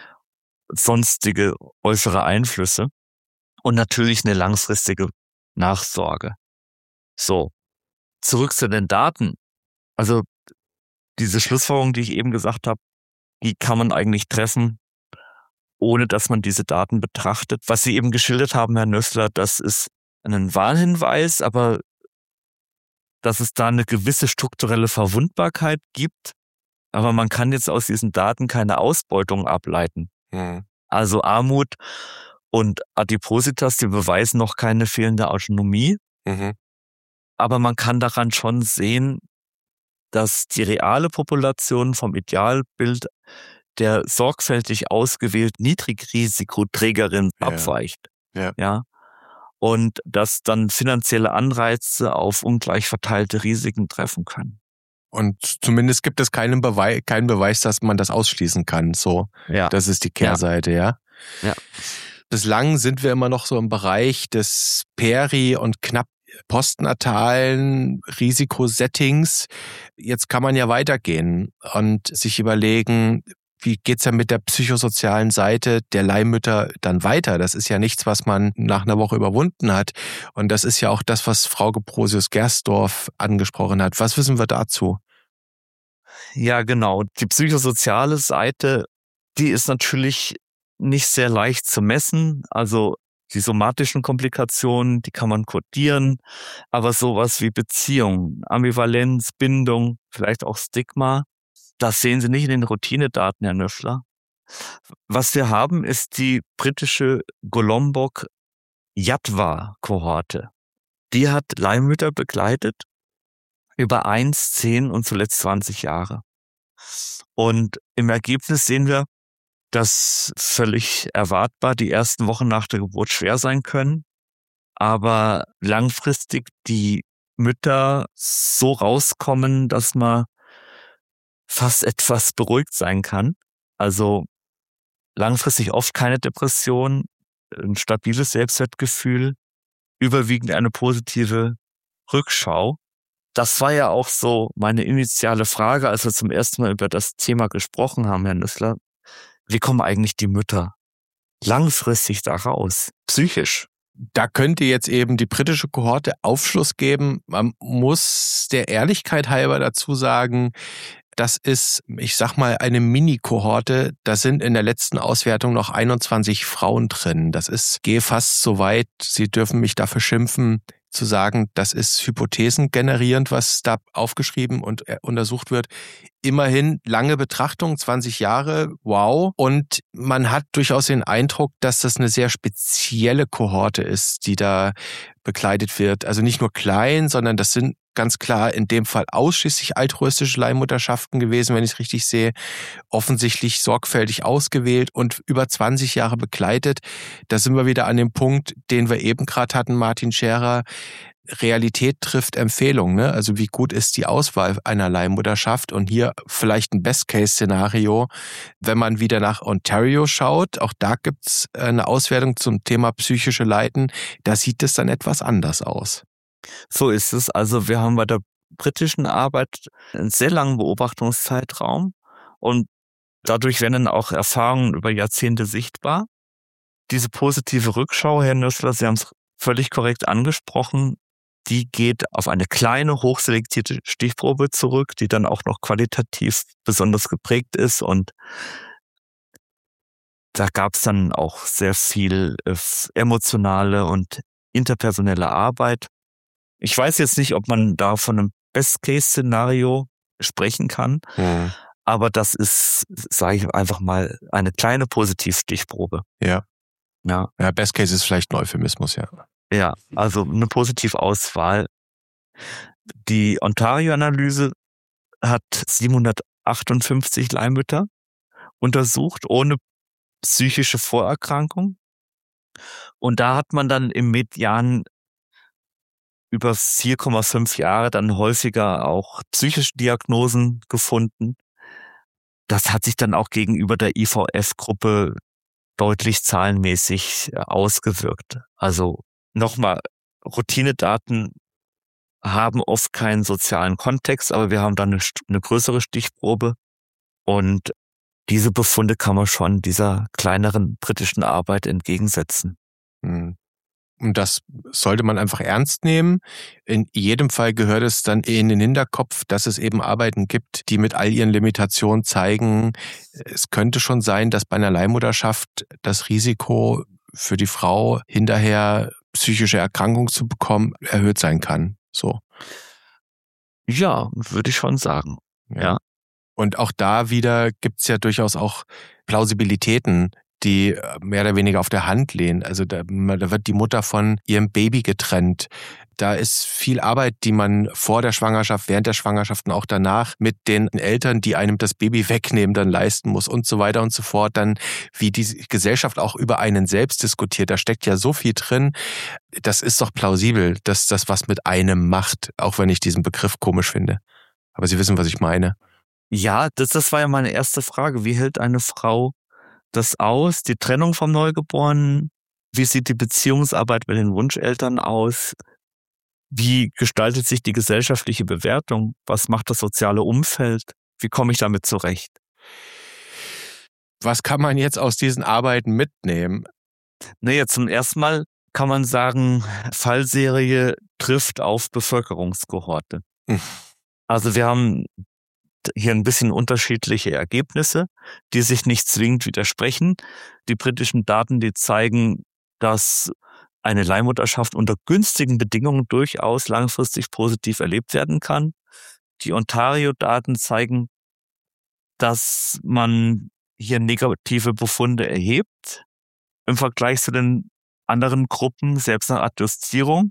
sonstige äußere Einflüsse und natürlich eine langfristige Nachsorge. So, zurück zu den Daten. Also diese Schlussfolgerung, die ich eben gesagt habe, die kann man eigentlich treffen, ohne dass man diese Daten betrachtet. Was Sie eben geschildert haben, Herr Nössler, das ist ein Warnhinweis, aber dass es da eine gewisse strukturelle Verwundbarkeit gibt, aber man kann jetzt aus diesen Daten keine Ausbeutung ableiten. Mhm. Also Armut und Adipositas, die beweisen noch keine fehlende Autonomie, Mhm. aber man kann daran schon sehen, dass die reale Population vom Idealbild der sorgfältig ausgewählten Niedrigrisikoträgerin Ja. abweicht. Ja. Ja. und dass dann finanzielle Anreize auf ungleich verteilte Risiken treffen können. Und zumindest gibt es keinen Beweis, keinen Beweis, dass man das ausschließen kann. So, ja. Das ist die Kehrseite, ja. ja. Bislang sind wir immer noch so im Bereich des peri- und knapp postnatalen Risikosettings. Jetzt kann man ja weitergehen und sich überlegen, wie geht's denn mit der psychosozialen Seite der Leihmütter dann weiter? Das ist ja nichts, was man nach einer Woche überwunden hat. Und das ist ja auch das, was Frau Gebrosius-Gersdorf angesprochen hat. Was wissen wir dazu? Ja, genau. Die psychosoziale Seite, die ist natürlich nicht sehr leicht zu messen. Also die somatischen Komplikationen, die kann man kodieren. Aber sowas wie Beziehung, Ambivalenz, Bindung, vielleicht auch Stigma, das sehen Sie nicht in den Routinedaten, Herr Nöffler. Was wir haben, ist die britische Golombok-Yatwa-Kohorte. Die hat Leihmütter begleitet über eins, zehn und zuletzt zwanzig Jahre. Und im Ergebnis sehen wir, dass völlig erwartbar die ersten Wochen nach der Geburt schwer sein können, aber langfristig die Mütter so rauskommen, dass man fast etwas beruhigt sein kann. Also langfristig oft keine Depression, ein stabiles Selbstwertgefühl, überwiegend eine positive Rückschau. Das war ja auch so meine initiale Frage, als wir zum ersten Mal über das Thema gesprochen haben, Herr Nöffler. Wie kommen eigentlich die Mütter langfristig da raus, psychisch? Da könnte jetzt eben die britische Kohorte Aufschluss geben. Man muss der Ehrlichkeit halber dazu sagen, das ist, ich sag mal, eine Mini-Kohorte. Da sind in der letzten Auswertung noch einundzwanzig Frauen drin. Das ist, gehe fast so weit, Sie dürfen mich dafür schimpfen, zu sagen, das ist hypothesengenerierend, was da aufgeschrieben und untersucht wird. Immerhin lange Betrachtung, zwanzig Jahre, wow. Und man hat durchaus den Eindruck, dass das eine sehr spezielle Kohorte ist, die da begleitet wird. Also nicht nur klein, sondern das sind ganz klar in dem Fall ausschließlich altruistische Leihmutterschaften gewesen, wenn ich es richtig sehe. Offensichtlich sorgfältig ausgewählt und über zwanzig Jahre begleitet. Da sind wir wieder an dem Punkt, den wir eben gerade hatten, Martin Scherer. Realität trifft Empfehlung, ne? Also wie gut ist die Auswahl einer Leihmutterschaft? Und hier vielleicht ein Best-Case-Szenario, wenn man wieder nach Ontario schaut, auch da gibt's eine Auswertung zum Thema psychische Leiden, da sieht es dann etwas anders aus. So ist es. Also wir haben bei der britischen Arbeit einen sehr langen Beobachtungszeitraum und dadurch werden dann auch Erfahrungen über Jahrzehnte sichtbar. Diese positive Rückschau, Herr Nöffler, Sie haben es völlig korrekt angesprochen, die geht auf eine kleine, hochselektierte Stichprobe zurück, die dann auch noch qualitativ besonders geprägt ist. Und da gab es dann auch sehr viel äh, emotionale und interpersonelle Arbeit. Ich weiß jetzt nicht, ob man da von einem Best-Case-Szenario sprechen kann, mhm. aber das ist, sage ich einfach mal, eine kleine Positivstichprobe. Ja. Ja. Ja, Best Case ist vielleicht ein Euphemismus, ja. Ja, also eine Positivauswahl. Die Ontario-Analyse hat siebenhundertachtundfünfzig Leihmütter untersucht, ohne psychische Vorerkrankung. Und da hat man dann im Median über vier Komma fünf Jahre dann häufiger auch psychische Diagnosen gefunden. Das hat sich dann auch gegenüber der I V F-Gruppe deutlich zahlenmäßig ausgewirkt. Also nochmal, Routinedaten haben oft keinen sozialen Kontext, aber wir haben dann eine, eine größere Stichprobe und diese Befunde kann man schon dieser kleineren britischen Arbeit entgegensetzen. Und das sollte man einfach ernst nehmen. In jedem Fall gehört es dann in den Hinterkopf, dass es eben Arbeiten gibt, die mit all ihren Limitationen zeigen, es könnte schon sein, dass bei einer Leihmutterschaft das Risiko für die Frau hinterher psychische Erkrankung zu bekommen erhöht sein kann. So. Ja, würde ich schon sagen. Ja. ja. Und auch da wieder gibt's ja durchaus auch Plausibilitäten, die mehr oder weniger auf der Hand liegen. Also da, da wird die Mutter von ihrem Baby getrennt. Da ist viel Arbeit, die man vor der Schwangerschaft, während der Schwangerschaft und auch danach mit den Eltern, die einem das Baby wegnehmen, dann leisten muss und so weiter und so fort. Dann, wie die Gesellschaft auch über einen selbst diskutiert, da steckt ja so viel drin. Das ist doch plausibel, dass das was mit einem macht, auch wenn ich diesen Begriff komisch finde. Aber Sie wissen, was ich meine. Ja, das, das war ja meine erste Frage. Wie hält eine Frau das aus? Die Trennung vom Neugeborenen? Wie sieht die Beziehungsarbeit mit den Wunscheltern aus? Wie gestaltet sich die gesellschaftliche Bewertung? Was macht das soziale Umfeld? Wie komme ich damit zurecht? Was kann man jetzt aus diesen Arbeiten mitnehmen? Naja, zum ersten Mal kann man sagen, Fallserie trifft auf Bevölkerungskohorte. Hm. Also wir haben hier ein bisschen unterschiedliche Ergebnisse, die sich nicht zwingend widersprechen. Die britischen Daten, die zeigen, dass eine Leihmutterschaft unter günstigen Bedingungen durchaus langfristig positiv erlebt werden kann. Die Ontario-Daten zeigen, dass man hier negative Befunde erhebt im Vergleich zu den anderen Gruppen, selbst nach Adjustierung.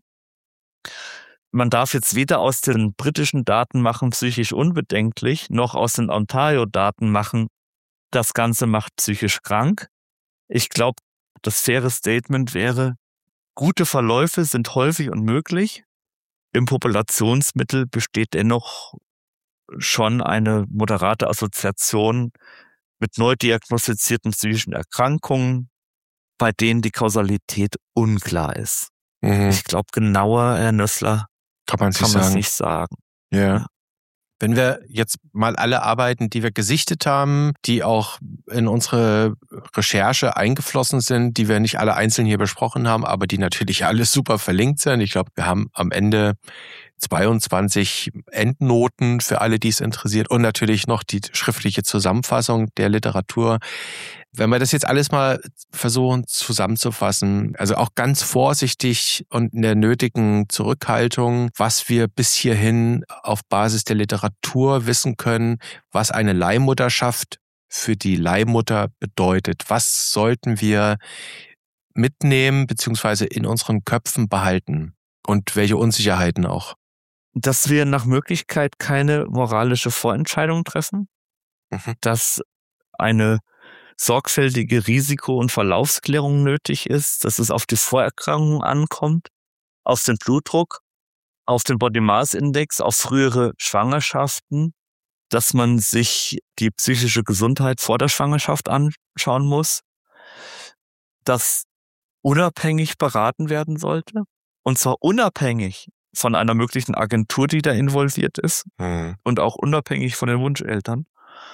Man darf jetzt weder aus den britischen Daten machen, psychisch unbedenklich, noch aus den Ontario-Daten machen, das Ganze macht psychisch krank. Ich glaube, das faire Statement wäre, gute Verläufe sind häufig und möglich. Im Populationsmittel besteht dennoch schon eine moderate Assoziation mit neu diagnostizierten psychischen Erkrankungen, bei denen die Kausalität unklar ist. Mhm. Ich glaube, genauer, Herr Nössler, kann man kann es nicht sagen. Ja. ja. Wenn wir jetzt mal alle Arbeiten, die wir gesichtet haben, die auch in unsere Recherche eingeflossen sind, die wir nicht alle einzeln hier besprochen haben, aber die natürlich alle super verlinkt sind. Ich glaube, wir haben am Ende zweiundzwanzig Endnoten für alle, die es interessiert und natürlich noch die schriftliche Zusammenfassung der Literatur. Wenn wir das jetzt alles mal versuchen zusammenzufassen, also auch ganz vorsichtig und in der nötigen Zurückhaltung, was wir bis hierhin auf Basis der Literatur wissen können, was eine Leihmutterschaft für die Leihmutter bedeutet. Was sollten wir mitnehmen bzw. in unseren Köpfen behalten und welche Unsicherheiten auch? Dass wir nach Möglichkeit keine moralische Vorentscheidung treffen, mhm. dass eine sorgfältige Risiko- und Verlaufsklärung nötig ist, dass es auf die Vorerkrankung ankommt, auf den Blutdruck, auf den Body Mass Index, auf frühere Schwangerschaften, dass man sich die psychische Gesundheit vor der Schwangerschaft anschauen muss, dass unabhängig beraten werden sollte, und zwar unabhängig von einer möglichen Agentur, die da involviert ist, mhm. und auch unabhängig von den Wunscheltern.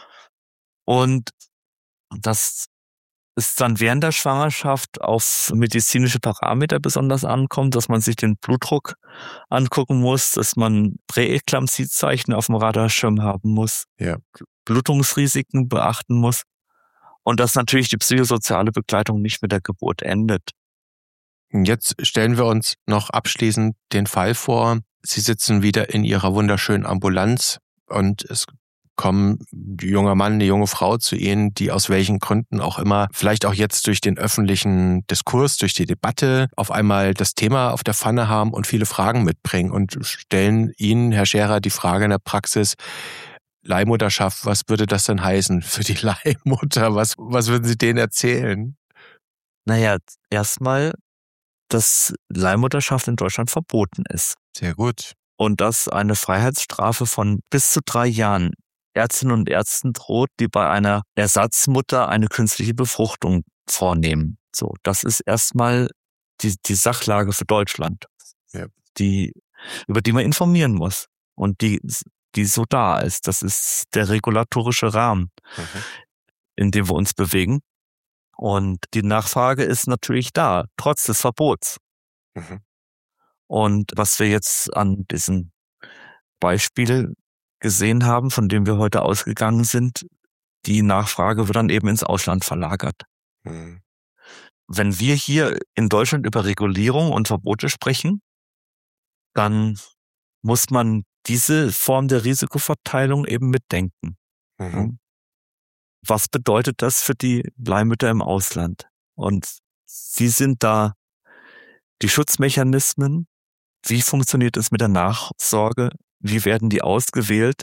Und dass es dann während der Schwangerschaft auf medizinische Parameter besonders ankommt, dass man sich den Blutdruck angucken muss, dass man Präeklampsiezeichen auf dem Radarschirm haben muss, ja. Blutungsrisiken beachten muss und dass natürlich die psychosoziale Begleitung nicht mit der Geburt endet. Jetzt stellen wir uns noch abschließend den Fall vor. Sie sitzen wieder in Ihrer wunderschönen Ambulanz und es kommen ein junger Mann, eine junge Frau zu Ihnen, die aus welchen Gründen auch immer, vielleicht auch jetzt durch den öffentlichen Diskurs, durch die Debatte, auf einmal das Thema auf der Pfanne haben und viele Fragen mitbringen und stellen Ihnen, Herr Scherer, die Frage in der Praxis, Leihmutterschaft, was würde das denn heißen für die Leihmutter? Was, was würden Sie denen erzählen? Naja, erstmal, dass Leihmutterschaft in Deutschland verboten ist. Sehr gut. Und dass eine Freiheitsstrafe von bis zu drei Jahren Ärztinnen und Ärzten droht, die bei einer Ersatzmutter eine künstliche Befruchtung vornehmen. So, das ist erstmal die, die Sachlage für Deutschland, ja. die, über die man informieren muss und die, die so da ist. Das ist der regulatorische Rahmen, mhm. in dem wir uns bewegen. Und die Nachfrage ist natürlich da, trotz des Verbots. Mhm. Und was wir jetzt an diesem Beispiel gesehen haben, von dem wir heute ausgegangen sind, die Nachfrage wird dann eben ins Ausland verlagert. Mhm. Wenn wir hier in Deutschland über Regulierung und Verbote sprechen, dann muss man diese Form der Risikoverteilung eben mitdenken. Mhm. was bedeutet das für die Leihmütter im Ausland? Und wie sind da die Schutzmechanismen? Wie funktioniert es mit der Nachsorge? Wie werden die ausgewählt?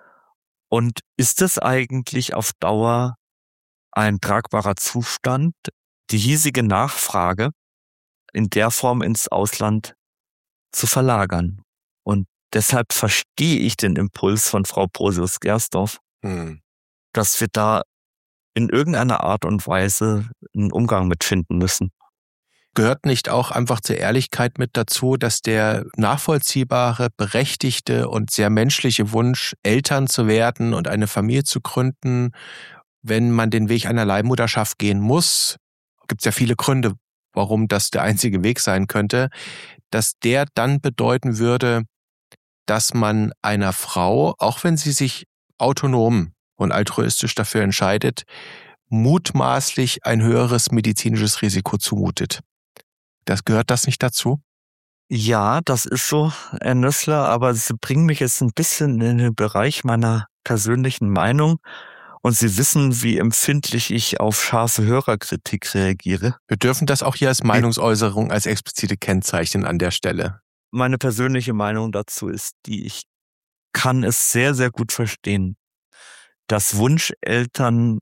Und ist es eigentlich auf Dauer ein tragbarer Zustand, die hiesige Nachfrage in der Form ins Ausland zu verlagern? Und deshalb verstehe ich den Impuls von Frau Posius-Gersdorf, hm. dass wir da in irgendeiner Art und Weise einen Umgang mitfinden müssen. Gehört nicht auch einfach zur Ehrlichkeit mit dazu, dass der nachvollziehbare, berechtigte und sehr menschliche Wunsch, Eltern zu werden und eine Familie zu gründen, wenn man den Weg einer Leihmutterschaft gehen muss, gibt es ja viele Gründe, warum das der einzige Weg sein könnte, dass der dann bedeuten würde, dass man einer Frau, auch wenn sie sich autonom und altruistisch dafür entscheidet, mutmaßlich ein höheres medizinisches Risiko zumutet. Das gehört das nicht dazu? Ja, das ist so, Herr Nössler, aber Sie bringen mich jetzt ein bisschen in den Bereich meiner persönlichen Meinung und Sie wissen, wie empfindlich ich auf scharfe Hörerkritik reagiere. Wir dürfen das auch hier als Meinungsäußerung, als explizite kennzeichnen an der Stelle. Meine persönliche Meinung dazu ist die, ich kann es sehr, sehr gut verstehen, dass Wunscheltern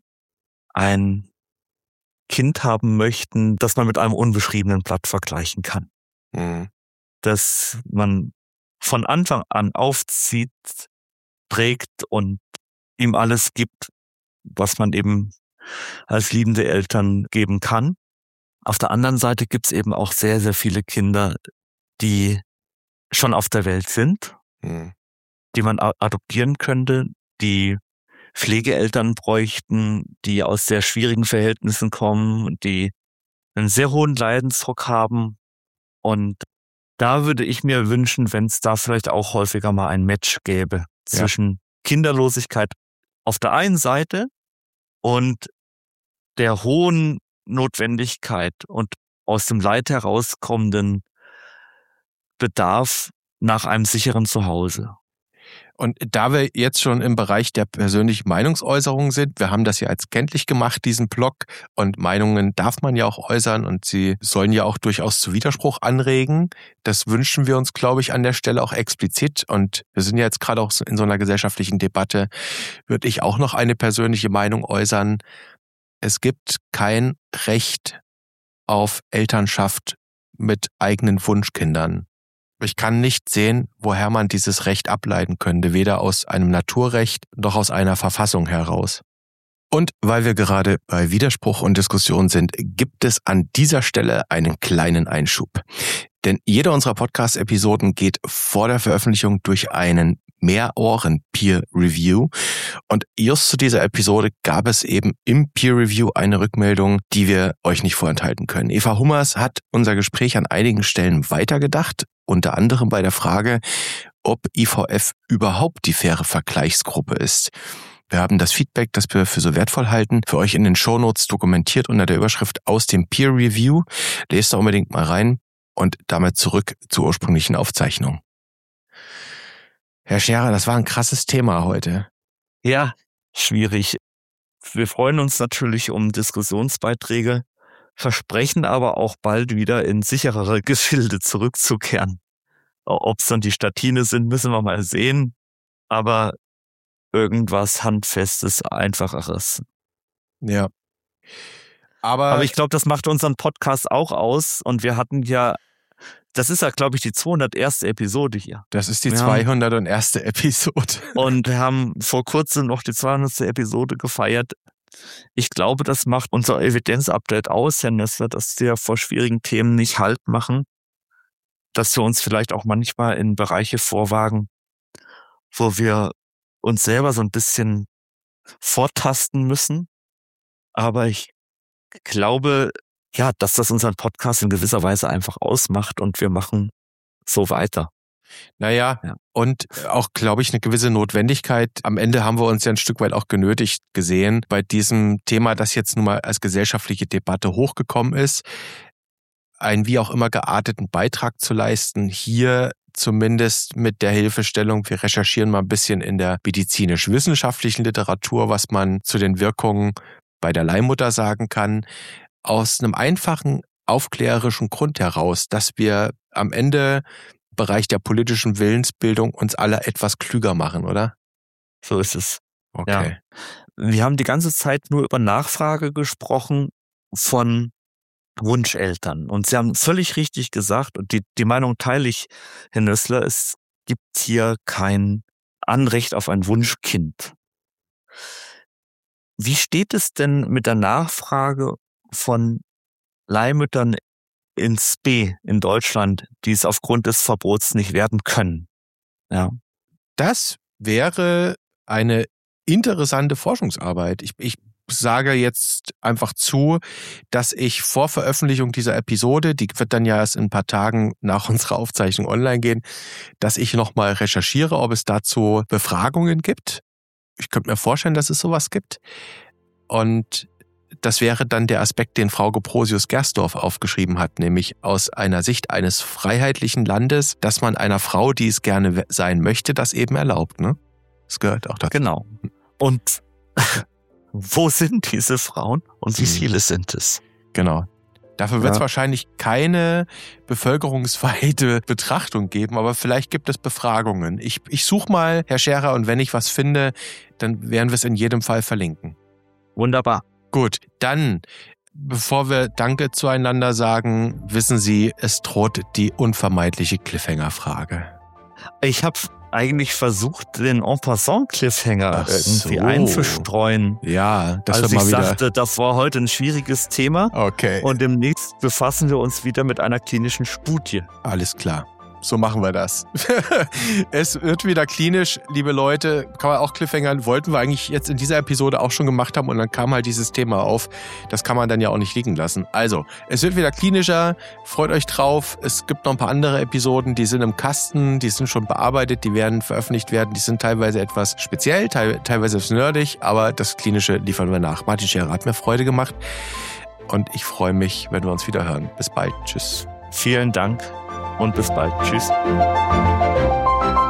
ein Kind haben möchten, das man mit einem unbeschriebenen Blatt vergleichen kann. Mhm. Dass man von Anfang an aufzieht, prägt und ihm alles gibt, was man eben als liebende Eltern geben kann. Auf der anderen Seite gibt es eben auch sehr, sehr viele Kinder, die schon auf der Welt sind, mhm. die man adoptieren könnte, die Pflegeeltern bräuchten, die aus sehr schwierigen Verhältnissen kommen, die einen sehr hohen Leidensdruck haben. Und da würde ich mir wünschen, wenn es da vielleicht auch häufiger mal ein Match gäbe zwischen ja. Kinderlosigkeit auf der einen Seite und der hohen Notwendigkeit und aus dem Leid herauskommenden Bedarf nach einem sicheren Zuhause. Und da wir jetzt schon im Bereich der persönlichen Meinungsäußerung sind, wir haben das ja als kenntlich gemacht, diesen Blog, und Meinungen darf man ja auch äußern und sie sollen ja auch durchaus zu Widerspruch anregen. Das wünschen wir uns, glaube ich, an der Stelle auch explizit, und wir sind ja jetzt gerade auch in so einer gesellschaftlichen Debatte, würde ich auch noch eine persönliche Meinung äußern. Es gibt kein Recht auf Elternschaft mit eigenen Wunschkindern. Ich kann nicht sehen, woher man dieses Recht ableiten könnte, weder aus einem Naturrecht noch aus einer Verfassung heraus. Und weil wir gerade bei Widerspruch und Diskussion sind, gibt es an dieser Stelle einen kleinen Einschub. Denn jede unserer Podcast-Episoden geht vor der Veröffentlichung durch einen Mehrohren-Peer-Review. Und just zu dieser Episode gab es eben im Peer-Review eine Rückmeldung, die wir euch nicht vorenthalten können. Eva Hummers hat unser Gespräch an einigen Stellen weitergedacht, unter anderem bei der Frage, ob I V F überhaupt die faire Vergleichsgruppe ist. Wir haben das Feedback, das wir für so wertvoll halten, für euch in den Shownotes dokumentiert unter der Überschrift aus dem Peer Review. Lest da unbedingt mal rein und damit zurück zur ursprünglichen Aufzeichnung. Herr Scherer, das war ein krasses Thema heute. Ja, schwierig. Wir freuen uns natürlich um Diskussionsbeiträge, versprechen aber auch bald wieder in sicherere Gefilde zurückzukehren. Ob es dann die Statine sind, müssen wir mal sehen. Aber irgendwas Handfestes, Einfacheres. Ja. Aber, Aber ich glaube, das macht unseren Podcast auch aus. Und wir hatten ja, das ist ja, glaube ich, die zweihunderterste Episode hier. Das ist die wir zweihunderterste Episode. Und wir haben vor kurzem noch die zweihundertste Episode gefeiert. Ich glaube, das macht unser Evidenz-Update aus, Herr Nössler, dass wir vor schwierigen Themen nicht Halt machen. Dass wir uns vielleicht auch manchmal in Bereiche vorwagen, wo wir uns selber so ein bisschen vortasten müssen. Aber ich glaube, ja, dass das unseren Podcast in gewisser Weise einfach ausmacht und wir machen so weiter. Naja, ja. Und auch, glaube ich, eine gewisse Notwendigkeit. Am Ende haben wir uns ja ein Stück weit auch genötigt gesehen, bei diesem Thema, das jetzt nun mal als gesellschaftliche Debatte hochgekommen ist, einen wie auch immer gearteten Beitrag zu leisten, hier zumindest mit der Hilfestellung, wir recherchieren mal ein bisschen in der medizinisch-wissenschaftlichen Literatur, was man zu den Wirkungen bei der Leihmutter sagen kann, aus einem einfachen aufklärerischen Grund heraus, dass wir am Ende im Bereich der politischen Willensbildung uns alle etwas klüger machen, oder? So ist es. Okay. Ja. Wir haben die ganze Zeit nur über Nachfrage gesprochen von Wunscheltern. Und Sie haben völlig richtig gesagt, und die, die Meinung teile ich, Herr Nössler, es gibt hier kein Anrecht auf ein Wunschkind. Wie steht es denn mit der Nachfrage von Leihmüttern ins B in Deutschland, die es aufgrund des Verbots nicht werden können? Ja. Das wäre eine interessante Forschungsarbeit. Ich, ich sage jetzt einfach zu, dass ich vor Veröffentlichung dieser Episode, die wird dann ja erst in ein paar Tagen nach unserer Aufzeichnung online gehen, dass ich nochmal recherchiere, ob es dazu Befragungen gibt. Ich könnte mir vorstellen, dass es sowas gibt. Und das wäre dann der Aspekt, den Frau Gebrosius-Gersdorf aufgeschrieben hat, nämlich aus einer Sicht eines freiheitlichen Landes, dass man einer Frau, die es gerne sein möchte, das eben erlaubt. Ne? Das gehört auch dazu. Genau. Und wo sind diese Frauen und wie viele sind es? Genau. Dafür wird es Ja. wahrscheinlich keine bevölkerungsweite Betrachtung geben, aber vielleicht gibt es Befragungen. Ich, ich suche mal, Herr Scherer, und wenn ich was finde, dann werden wir es in jedem Fall verlinken. Wunderbar. Gut, dann, bevor wir Danke zueinander sagen, wissen Sie, es droht die unvermeidliche Cliffhanger-Frage. Ich habe eigentlich versucht, den En-Passant-Cliffhanger Ach irgendwie so. einzustreuen. Ja, das Als wird ich mal wieder... sagte, das war heute ein schwieriges Thema Okay, und demnächst befassen wir uns wieder mit einer klinischen Studie. alles klar. So machen wir das. Es wird wieder klinisch, liebe Leute. Kann man auch Cliffhangern, wollten wir eigentlich jetzt in dieser Episode auch schon gemacht haben und dann kam halt dieses Thema auf. Das kann man dann ja auch nicht liegen lassen. Also, es wird wieder klinischer. Freut euch drauf. Es gibt noch ein paar andere Episoden, die sind im Kasten, die sind schon bearbeitet, die werden veröffentlicht werden. Die sind teilweise etwas speziell, teil- teilweise nerdig, aber das Klinische liefern wir nach. Martin Scherer hat mir Freude gemacht und ich freue mich, wenn wir uns wieder hören. Bis bald. Tschüss. Vielen Dank und bis bald. Tschüss.